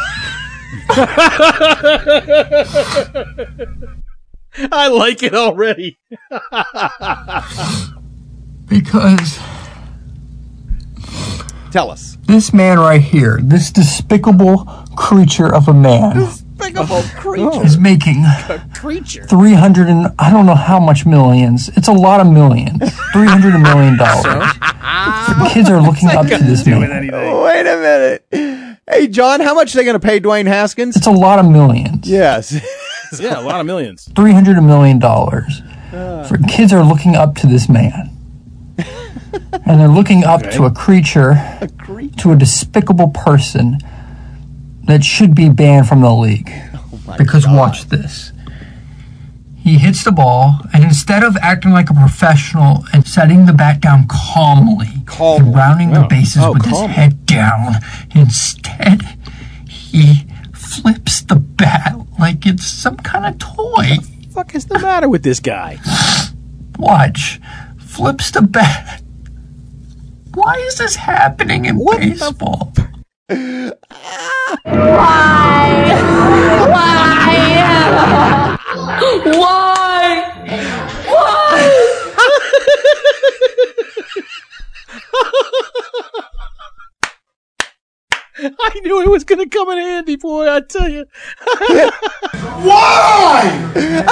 I like it already. Because tell us. This man right here, this despicable creature of a man, despicable creature, is making a creature 300 and I don't know how much millions. It's a lot of millions. $300 million. The kids are looking up to this man. Wait a minute. Hey, John, how much are they going to pay Dwayne Haskins? It's a lot of millions. Yes. Yeah, a lot of millions. $300 million. For kids are looking up to this man. And they're looking up to a creature, to a despicable person that should be banned from the league. Oh my Because watch this. He hits the ball, and instead of acting like a professional and setting the bat down calmly. And rounding the bases with his head down, instead he flips the bat like it's some kind of toy. What the fuck is the matter with this guy? Watch. Flips the bat. Why is this happening in baseball? Why? I knew it was going to come in handy, boy, I tell you. Why?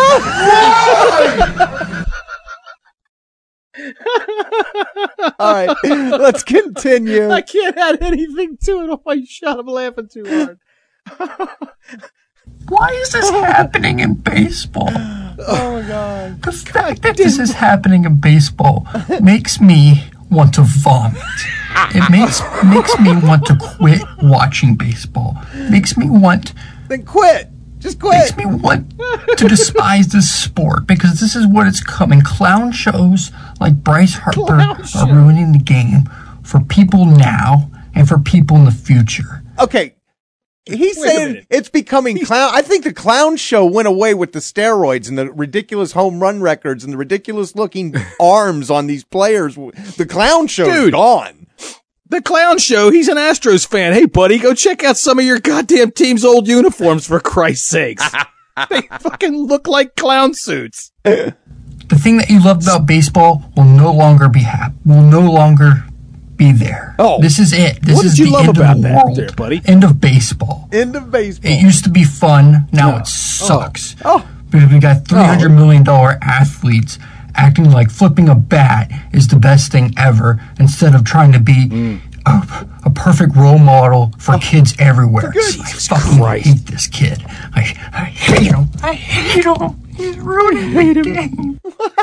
All right, let's continue. I can't add anything to it. Oh my God, I'm laughing too hard. Why is this happening in baseball? Oh my God. The fact that this is happening in baseball makes me want to vomit. It makes me want to quit watching baseball. Makes me want... Then quit. Just quit. Makes me want to despise this sport because this is what it's coming. Clown shows like Bryce Harper are ruining the game for people now and for people in the future. Okay. He's saying it's becoming clown. I think the clown show went away with the steroids and the ridiculous home run records and the ridiculous looking arms on these players. The clown show's gone. The clown show, he's an Astros fan. Hey, buddy, go check out some of your goddamn team's old uniforms, for Christ's sakes. They fucking look like clown suits. The thing that you loved about baseball will no longer be there. Oh, this is it. This what is did you the love end about of the that world. there, buddy? End of baseball. End of baseball. It used to be fun. Now it sucks. Because we got $300 million athletes acting like flipping a bat is the best thing ever instead of trying to be a perfect role model for kids everywhere. I fucking hate this kid. I hate him. I hate him. He's ruining the game.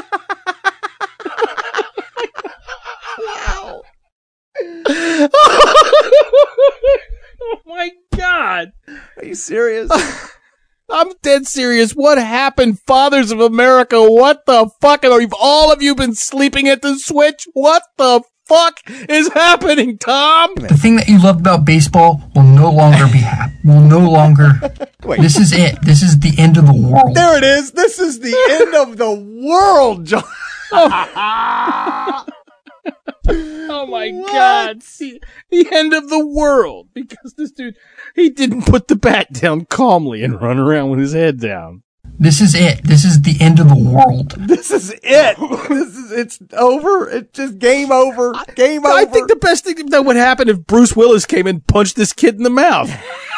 Oh my God. Are you serious? I'm dead serious. What happened, Fathers of America? What the fuck? Have all of you been sleeping at the switch? What the fuck is happening, Tom? The thing that you loved about baseball will no longer be Wait. This is it. This is the end of the world. There it is. This is the end of the world, John. Oh my God. See, the end of the world. Because this dude, he didn't put the bat down calmly and run around with his head down. This is it. This is the end of the world. This is it. It's over. It's just game over. Game over. I think the best thing that would happen if Bruce Willis came and punched this kid in the mouth.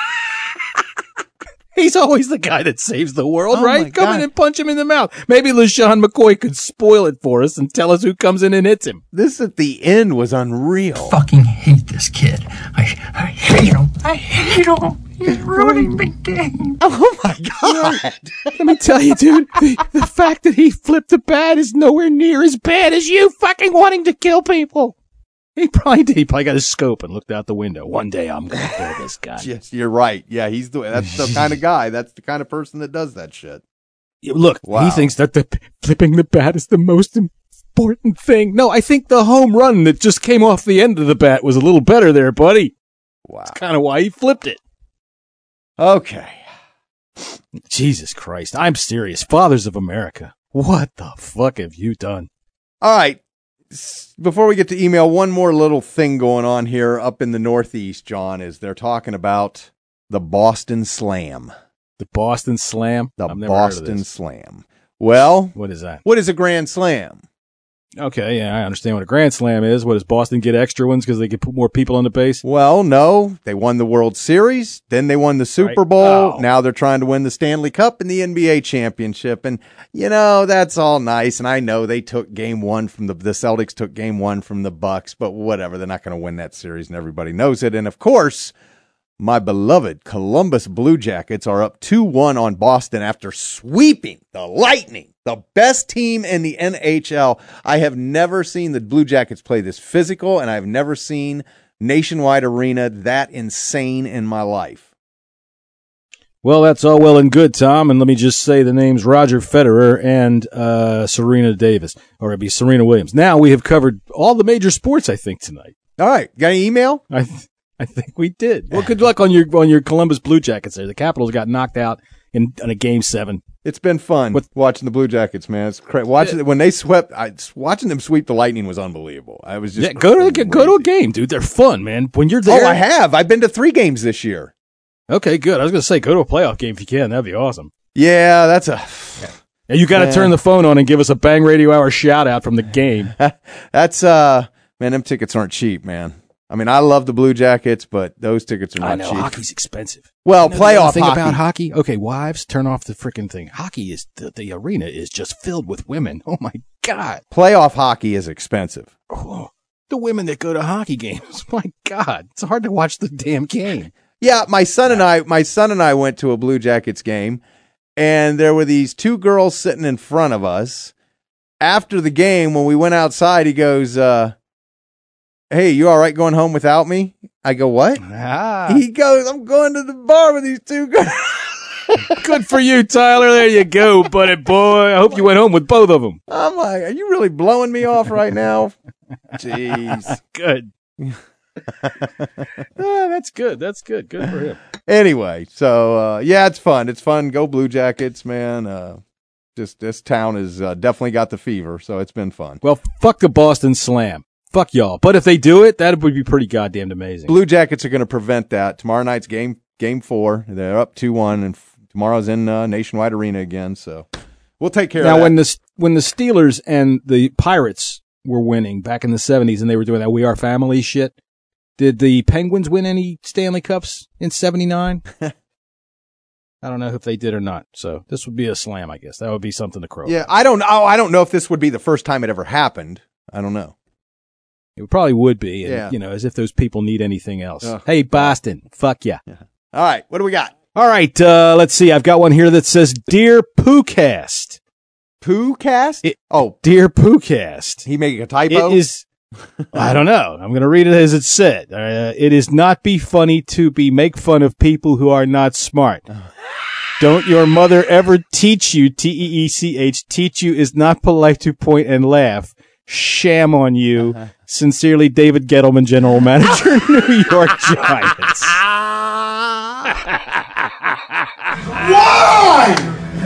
He's always the guy that saves the world, right? Come in and punch him in the mouth. Maybe LaShawn McCoy could spoil it for us and tell us who comes in and hits him. This at the end was unreal. Fucking hate this kid. I hate him. I hate him. He's ruining the game. Oh my God. Let me tell you, dude, the fact that he flipped the bat is nowhere near as bad as you fucking wanting to kill people. He probably did. He probably got his scope and looked out the window. One day I'm going to kill this guy. Yes, you're right. Yeah, that's the kind of guy. That's the kind of person that does that shit. Look, He thinks that flipping the bat is the most important thing. No, I think the home run that just came off the end of the bat was a little better there, buddy. Wow. That's kind of why he flipped it. Okay. Jesus Christ. I'm serious. Fathers of America. What the fuck have you done? All right. Before we get to email, one more little thing going on here up in the Northeast, John, is they're talking about the Boston Slam. The Boston Slam? The I've never heard of Boston this. Slam. Well, what is that? What is a Grand Slam? Okay, yeah, I understand what a Grand Slam is. What, does Boston get extra ones because they can put more people on the base? Well, no. They won the World Series. Then they won the Super Bowl. Now they're trying to win the Stanley Cup and the NBA championship. And, that's all nice. And I know they took game one from the Celtics took game one from the Bucks, but whatever. They're not going to win that series and everybody knows it. And of course, my beloved Columbus Blue Jackets are up 2-1 on Boston after sweeping the Lightning, the best team in the NHL. I have never seen the Blue Jackets play this physical, and I've never seen Nationwide Arena that insane in my life. Well, that's all well and good, Tom. And let me just say the names Roger Federer and Serena Davis, or it'd be Serena Williams. Now we have covered all the major sports, I think, tonight. All right. Got any email? I think we did. Well, good luck on your Columbus Blue Jackets there. The Capitals got knocked out in a Game 7. It's been fun watching the Blue Jackets, man. It's watching when they swept. Watching them sweep the Lightning was unbelievable. I was just go to a game, dude. They're fun, man. When you're there. Oh, I have. I've been to 3 games this year. Okay, good. I was going to say go to a playoff game if you can. That'd be awesome. Yeah, that's And you got to turn the phone on and give us a Bang Radio Hour shout out from the game. That's man. Them tickets aren't cheap, man. I mean, I love the Blue Jackets, but those tickets are not cheap. Hockey's expensive. Well, playoff thing hockey. About hockey. Okay, wives, turn off the freaking thing. Hockey is the arena is just filled with women. Oh my God. Playoff hockey is expensive. Oh, the women that go to hockey games. My God, it's hard to watch the damn game. Yeah, my son and I went to a Blue Jackets game, and there were these 2 girls sitting in front of us. After the game, when we went outside, he goes, "Hey, you all right going home without me?" I go, "What?" He goes, "I'm going to the bar with these 2 girls." Good for you, Tyler. There you go, buddy boy. I hope you went home with both of them. I'm like, are you really blowing me off right now? Jeez. Good. That's good. That's good. Good for him. Anyway, so yeah, it's fun. It's fun. Go Blue Jackets, man. Just this town has definitely got the fever, so it's been fun. Well, fuck the Boston Slam. Fuck y'all. But if they do it, that would be pretty goddamn amazing. Blue Jackets are going to prevent that. Tomorrow night's game 4. They're up 2-1, and tomorrow's in Nationwide Arena again. So we'll take care of that. Now, when the Steelers and the Pirates were winning back in the 70s, and they were doing that "We Are Family" shit, did the Penguins win any Stanley Cups in 79? I don't know if they did or not. So this would be a slam, I guess. That would be something to crow. Yeah, I don't know if this would be the first time it ever happened. I don't know. It probably would be, and, yeah. You know, as if those people need anything else. Ugh. Hey, Boston, fuck ya. Yeah. All right, what do we got? All right, let's see. I've got one here that says, "Dear Poocast." Poocast? Dear Poocast. He making a typo? It is, I don't know. I'm going to read it as it said. It is not be funny to be make fun of people who are not smart. Don't your mother ever teach you, T-E-E-C-H, teach you is not polite to point and laugh. Sham on you. Sincerely, David Gettleman, General Manager, New York Giants. Why?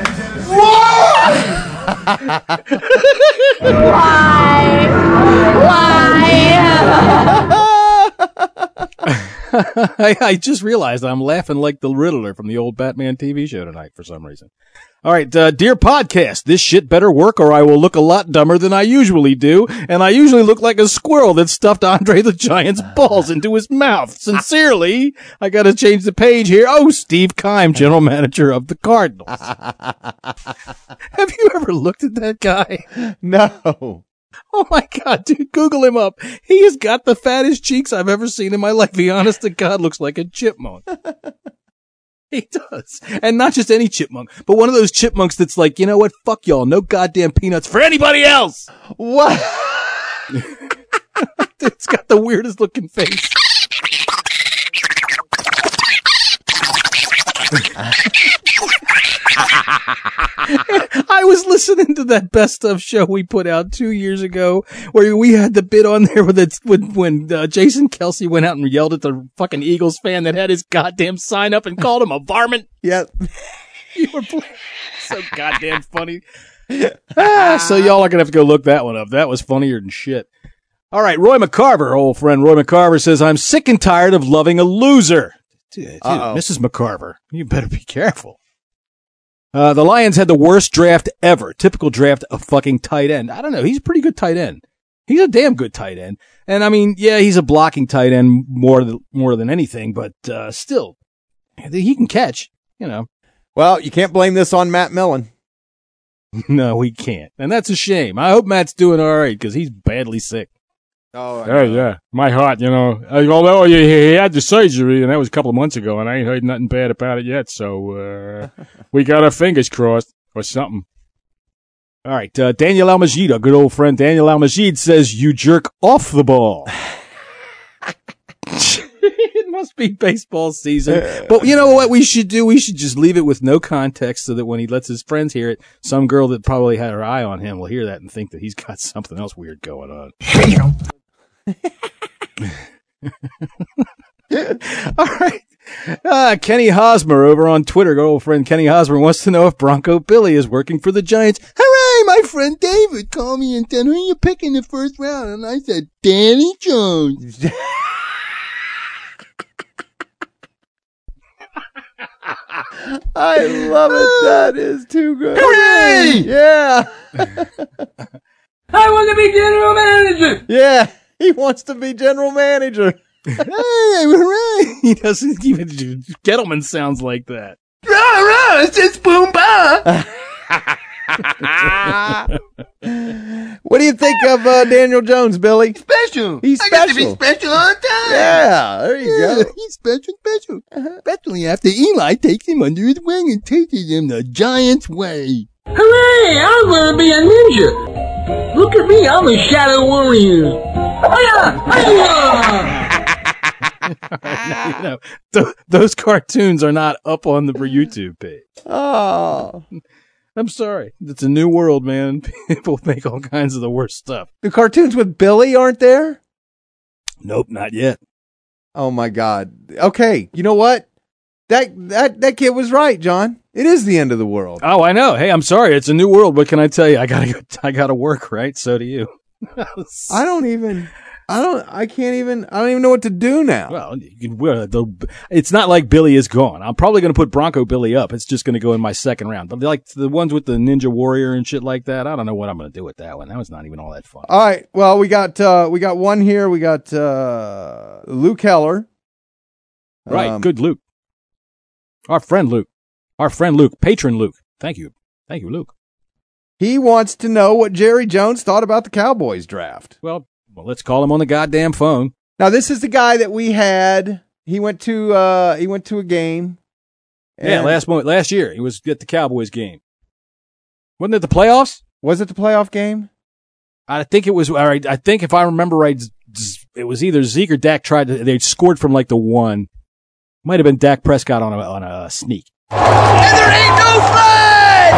I just realized I'm laughing like the Riddler from the old Batman TV show tonight for some reason. All right, dear podcast, this shit better work or I will look a lot dumber than I usually do, and I usually look like a squirrel that stuffed Andre the Giant's balls into his mouth. Sincerely, I gotta change the page here. Oh, Steve Keim, General Manager of the Cardinals. Have you ever looked at that guy? No. Oh my God, dude, Google him up. He has got the fattest cheeks I've ever seen in my life. He honest to God looks like a chipmunk. He does. And not just any chipmunk, but one of those chipmunks that's like, you know what? Fuck y'all. No goddamn peanuts for anybody else. What? It's got the weirdest looking face. I was listening to that best of show we put out 2 years ago where we had the bit on there when Jason Kelsey went out and yelled at the fucking Eagles fan that had his goddamn sign up and called him a varmint. Yep. You were so goddamn funny. So y'all are going to have to go look that one up. That was funnier than shit. All right, Roy McCarver, old friend Roy McCarver says, I'm sick and tired of loving a loser. Dude, Mrs. McCarver, you better be careful. The Lions had the worst draft ever. Typical draft of fucking tight end. I don't know. He's a pretty good tight end. He's a damn good tight end. And I mean, yeah, he's a blocking tight end more than anything, but still, he can catch, you know. Well, you can't blame this on Matt Millen. No, he can't. And that's a shame. I hope Matt's doing all right because he's badly sick. Oh, yeah. My heart, you know, although he had the surgery, and that was a couple of months ago, and I ain't heard nothing bad about it yet, so we got our fingers crossed or something. All right, Daniel Almajid, our good old friend Daniel Almajid says, you jerk off the ball. must be baseball season. But you know what we should do? We should just leave it with no context so that when he lets his friends hear it, some girl that probably had her eye on him will hear that and think that he's got something else weird going on. All right. Kenny Hosmer over on Twitter, our old friend Kenny Hosmer, wants to know if Bronco Billy is working for the Giants. Hooray! My friend David called me and said, who are you picking in the first round? And I said, Danny Jones. I love it. That is too good. Hooray! Yeah. I want to be general manager. Yeah. He wants to be general manager. Hey, hooray! He doesn't even do. Gettleman sounds like that. Rah, it's just boom ba. What do you think of Daniel Jones, Billy? Special. He's I got to be special. special all the time. Yeah, there you go. He's special. Especially after Eli takes him under his wing and teaches him the Giants way. Hooray! I'm going to be a ninja. Look at me, I'm a shadow warrior. Hiya! Hiya! You know, those cartoons are not up on the YouTube page. Oh. I'm sorry. It's a new world, man. People make all kinds of the worst stuff. The cartoons with Billy aren't there? Nope, not yet. Oh my God. Okay, you know what? That kid was right, John. It is the end of the world. Oh, I know. Hey, I'm sorry. It's a new world. What can I tell you? I gotta work, right? So do you. I don't even know what to do now. Well, it's not like Billy is gone. I'm probably going to put Bronco Billy up. It's just going to go in my second round. But like the ones with the Ninja Warrior and shit like that, I don't know what I'm going to do with that one. That was not even all that fun. All right. Well, we got one here. We got Luke Heller. Right. Good Luke. Our friend Luke. Patron Luke. Thank you, Luke. He wants to know what Jerry Jones thought about the Cowboys draft. Well, let's call him on the goddamn phone. Now, this is the guy that we had. He went to a game. Yeah, last year he was at the Cowboys game. Wasn't it the playoffs? Was it the playoff game? I think it was. All right. I think if I remember right, it was either Zeke or Dak they scored from like the one. Might have been Dak Prescott on a sneak. And there ain't no flag!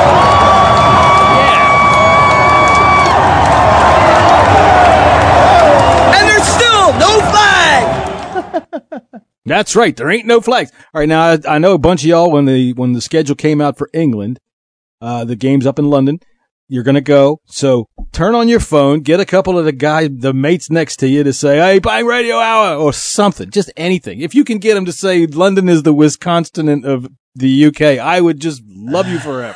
And there's still no flag! That's right. There ain't no flags. All right. Now I know a bunch of y'all when the schedule came out for England, the game's up in London. You're going to go. So turn on your phone, get a couple of the mates next to you to say, hey, Bang Radio Hour or something, just anything. If you can get them to say London is the Wisconsin of the UK, I would just love you forever.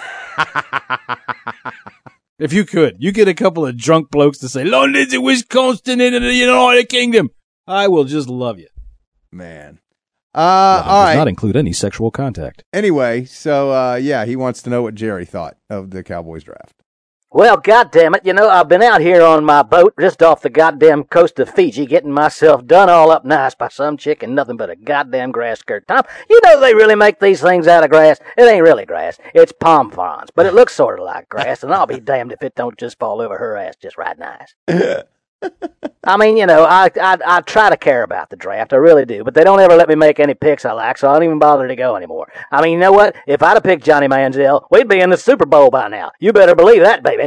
If you could, you get a couple of drunk blokes to say, London's the Wisconsin of the United Kingdom. I will just love you. Man. All right. Does not include any sexual contact. Anyway, so yeah, he wants to know what Jerry thought of the Cowboys draft. Well, goddamn it, I've been out here on my boat just off the goddamn coast of Fiji getting myself done all up nice by some chick in nothing but a goddamn grass skirt. Tom, they really make these things out of grass. It ain't really grass. It's palm fronds, but it looks sort of like grass, and I'll be damned if it don't just fall over her ass just right nice. I mean, I try to care about the draft, I really do, but they don't ever let me make any picks I like, so I don't even bother to go anymore. I mean, you know what? If I'd have picked Johnny Manziel, we'd be in the Super Bowl by now. You better believe that, baby.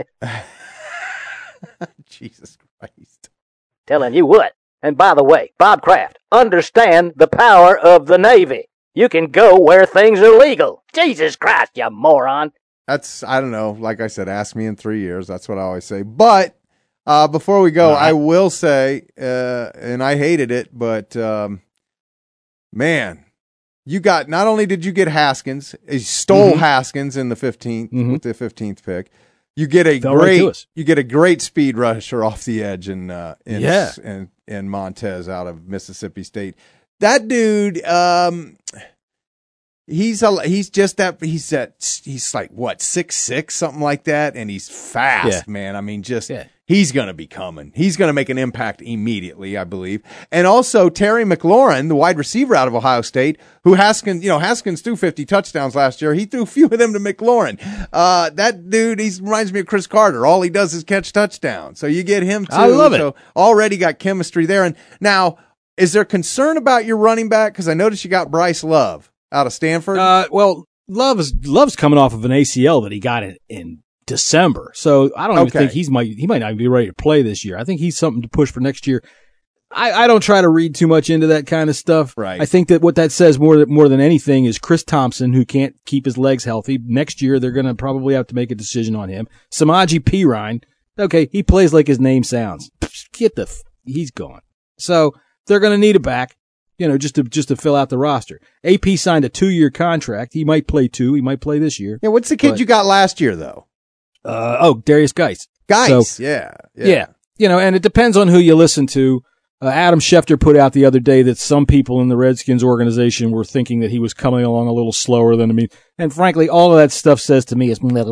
Jesus Christ. Telling you what. And by the way, Bob Kraft, understand the power of the Navy. You can go where things are legal. Jesus Christ, you moron. That's, I don't know, like I said, ask me in 3 years. That's what I always say. But before we go, I will say, and I hated it, but man, you got, not only did you get Haskins, he stole Haskins in the 15th with the 15th pick. You get a great speed rusher off the edge in Montez out of Mississippi State. That dude, he's like what, 6'6", something like that, and he's fast, man. I mean, he's going to be coming. He's going to make an impact immediately, I believe. And also Terry McLaurin, the wide receiver out of Ohio State, who Haskins threw 50 touchdowns last year. He threw a few of them to McLaurin. That dude, he reminds me of Chris Carter. All he does is catch touchdowns. So you get him too. I love it. So already got chemistry there. And now Is there concern about your running back? Because I noticed you got Bryce Love out of Stanford. Well, Love's coming off of an ACL that he got in December, so I don't even think he might not be ready to play this year. I think he's something to push for next year. I don't try to read too much into that kind of stuff. Right. I think that what that says more than anything is Chris Thompson, who can't keep his legs healthy. Next year, they're going to probably have to make a decision on him. Samaje Perine, okay, he plays like his name sounds. He's gone. So they're going to need a back, just to fill out the roster. AP signed a 2-year contract. He might play 2. He might play this year. Yeah. What's the kid you got last year though? Darius Geis. Geis. Yeah. And it depends on who you listen to. Adam Schefter put out the other day that some people in the Redskins organization were thinking that he was coming along a little slower than me. And frankly, all of that stuff says to me is the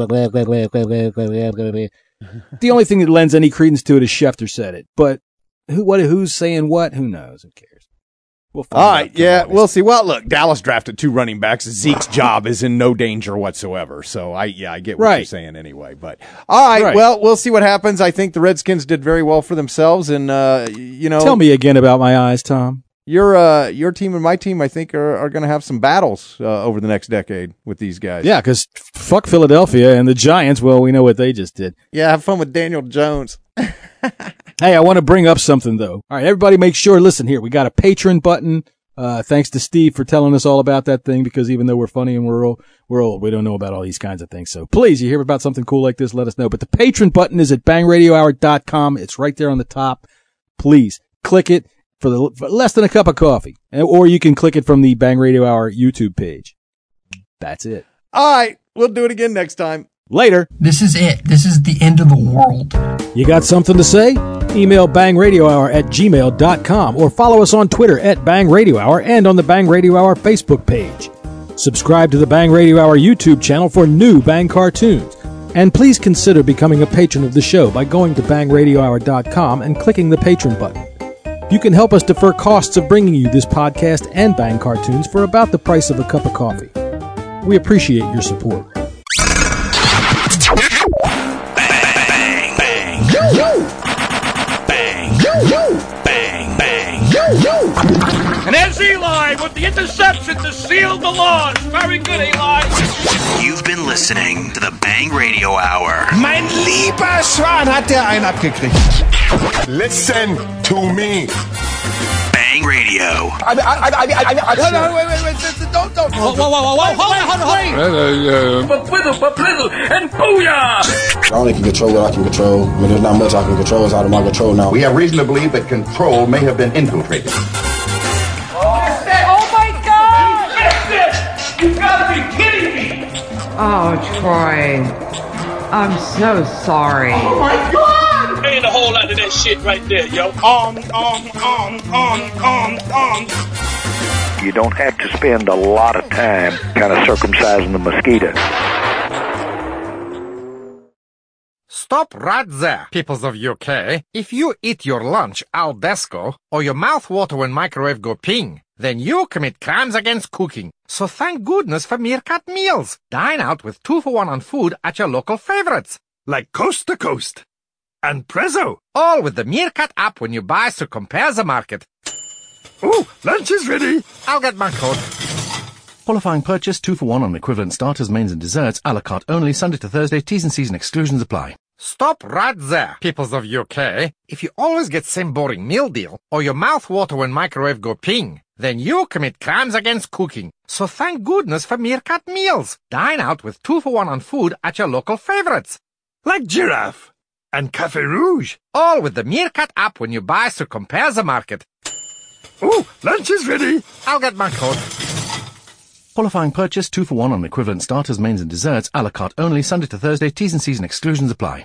only thing that lends any credence to it is Schefter said it. But who's saying what? Who knows? Who cares? We'll find all right, yeah, we'll see. Well, look, Dallas drafted 2 running backs. Zeke's job is in no danger whatsoever. So I get what you're saying anyway. But all right, well, we'll see what happens. I think the Redskins did very well for themselves, and Tell me again about my eyes, Tom. Your team and my team, I think, are going to have some battles over the next decade with these guys. Yeah, because fuck Philadelphia and the Giants. Well, we know what they just did. Yeah, have fun with Daniel Jones. Hey, I want to bring up something, though. All right, everybody make sure, listen here, we got a Patreon button. Thanks to Steve for telling us all about that thing, because even though we're funny and we're old, we don't know about all these kinds of things. So please, you hear about something cool like this, let us know. But the Patreon button is at bangradiohour.com. It's right there on the top. Please click it for less than a cup of coffee. Or you can click it from the Bang Radio Hour YouTube page. That's it. All right, we'll do it again next time. Later. This is it. This is the end of the world. You got something to say? Email bangradiohour@gmail.com or follow us on Twitter @BangRadioHour and on the Bang Radio Hour Facebook page. Subscribe to the Bang Radio Hour YouTube channel for new Bang cartoons. And please consider becoming a patron of the show by going to bangradiohour.com and clicking the Patreon button. You can help us defer costs of bringing you this podcast and Bang cartoons for about the price of a cup of coffee. We appreciate your support. And there's Eli with the interception to seal the loss. Very good, Eli. You've been listening to the Bang Radio Hour. Mein lieber Schwan, hat der einen abgekriegt. Listen to me. Bang Radio. Wait. Don't. Whoa. Hold on. Blizzle, and booyah! I only can control what I can control. I mean, there's not much I can control. It's out of my control now. We have reason to believe that control may have been infiltrated. Oh my God! Missed it! You gotta be kidding me! Oh, Troy. I'm so sorry. Oh my God! Ain't a whole lot of that shit right there, yo. You don't have to spend a lot of time kind of circumcising the mosquito. Stop right there, peoples of UK. If you eat your lunch al desco, or your mouth water when microwave go ping, then you commit crimes against cooking. So thank goodness for Meerkat Meals. Dine out with 2-for-1 on food at your local favorites. Like Coast to Coast and Prezzo. All with the Meerkat app when you buy through Compare the Market. Ooh, lunch is ready. I'll get my code. Qualifying purchase 2-for-1 on equivalent starters, mains and desserts, a la carte only, Sunday to Thursday, T's and C's and exclusions apply. Stop right there, peoples of UK. If you always get same boring meal deal, or your mouth water when microwave go ping, then you commit crimes against cooking. So thank goodness for Meerkat Meals. Dine out with 2-for-1 on food at your local favorites. Like Giraffe and Café Rouge. All with the Meerkat app when you buy through Compare the Market. Ooh, lunch is ready. I'll get my code. Qualifying purchase 2-for-1 on equivalent starters, mains and desserts, a la carte only, Sunday to Thursday, T's and C's and exclusions apply.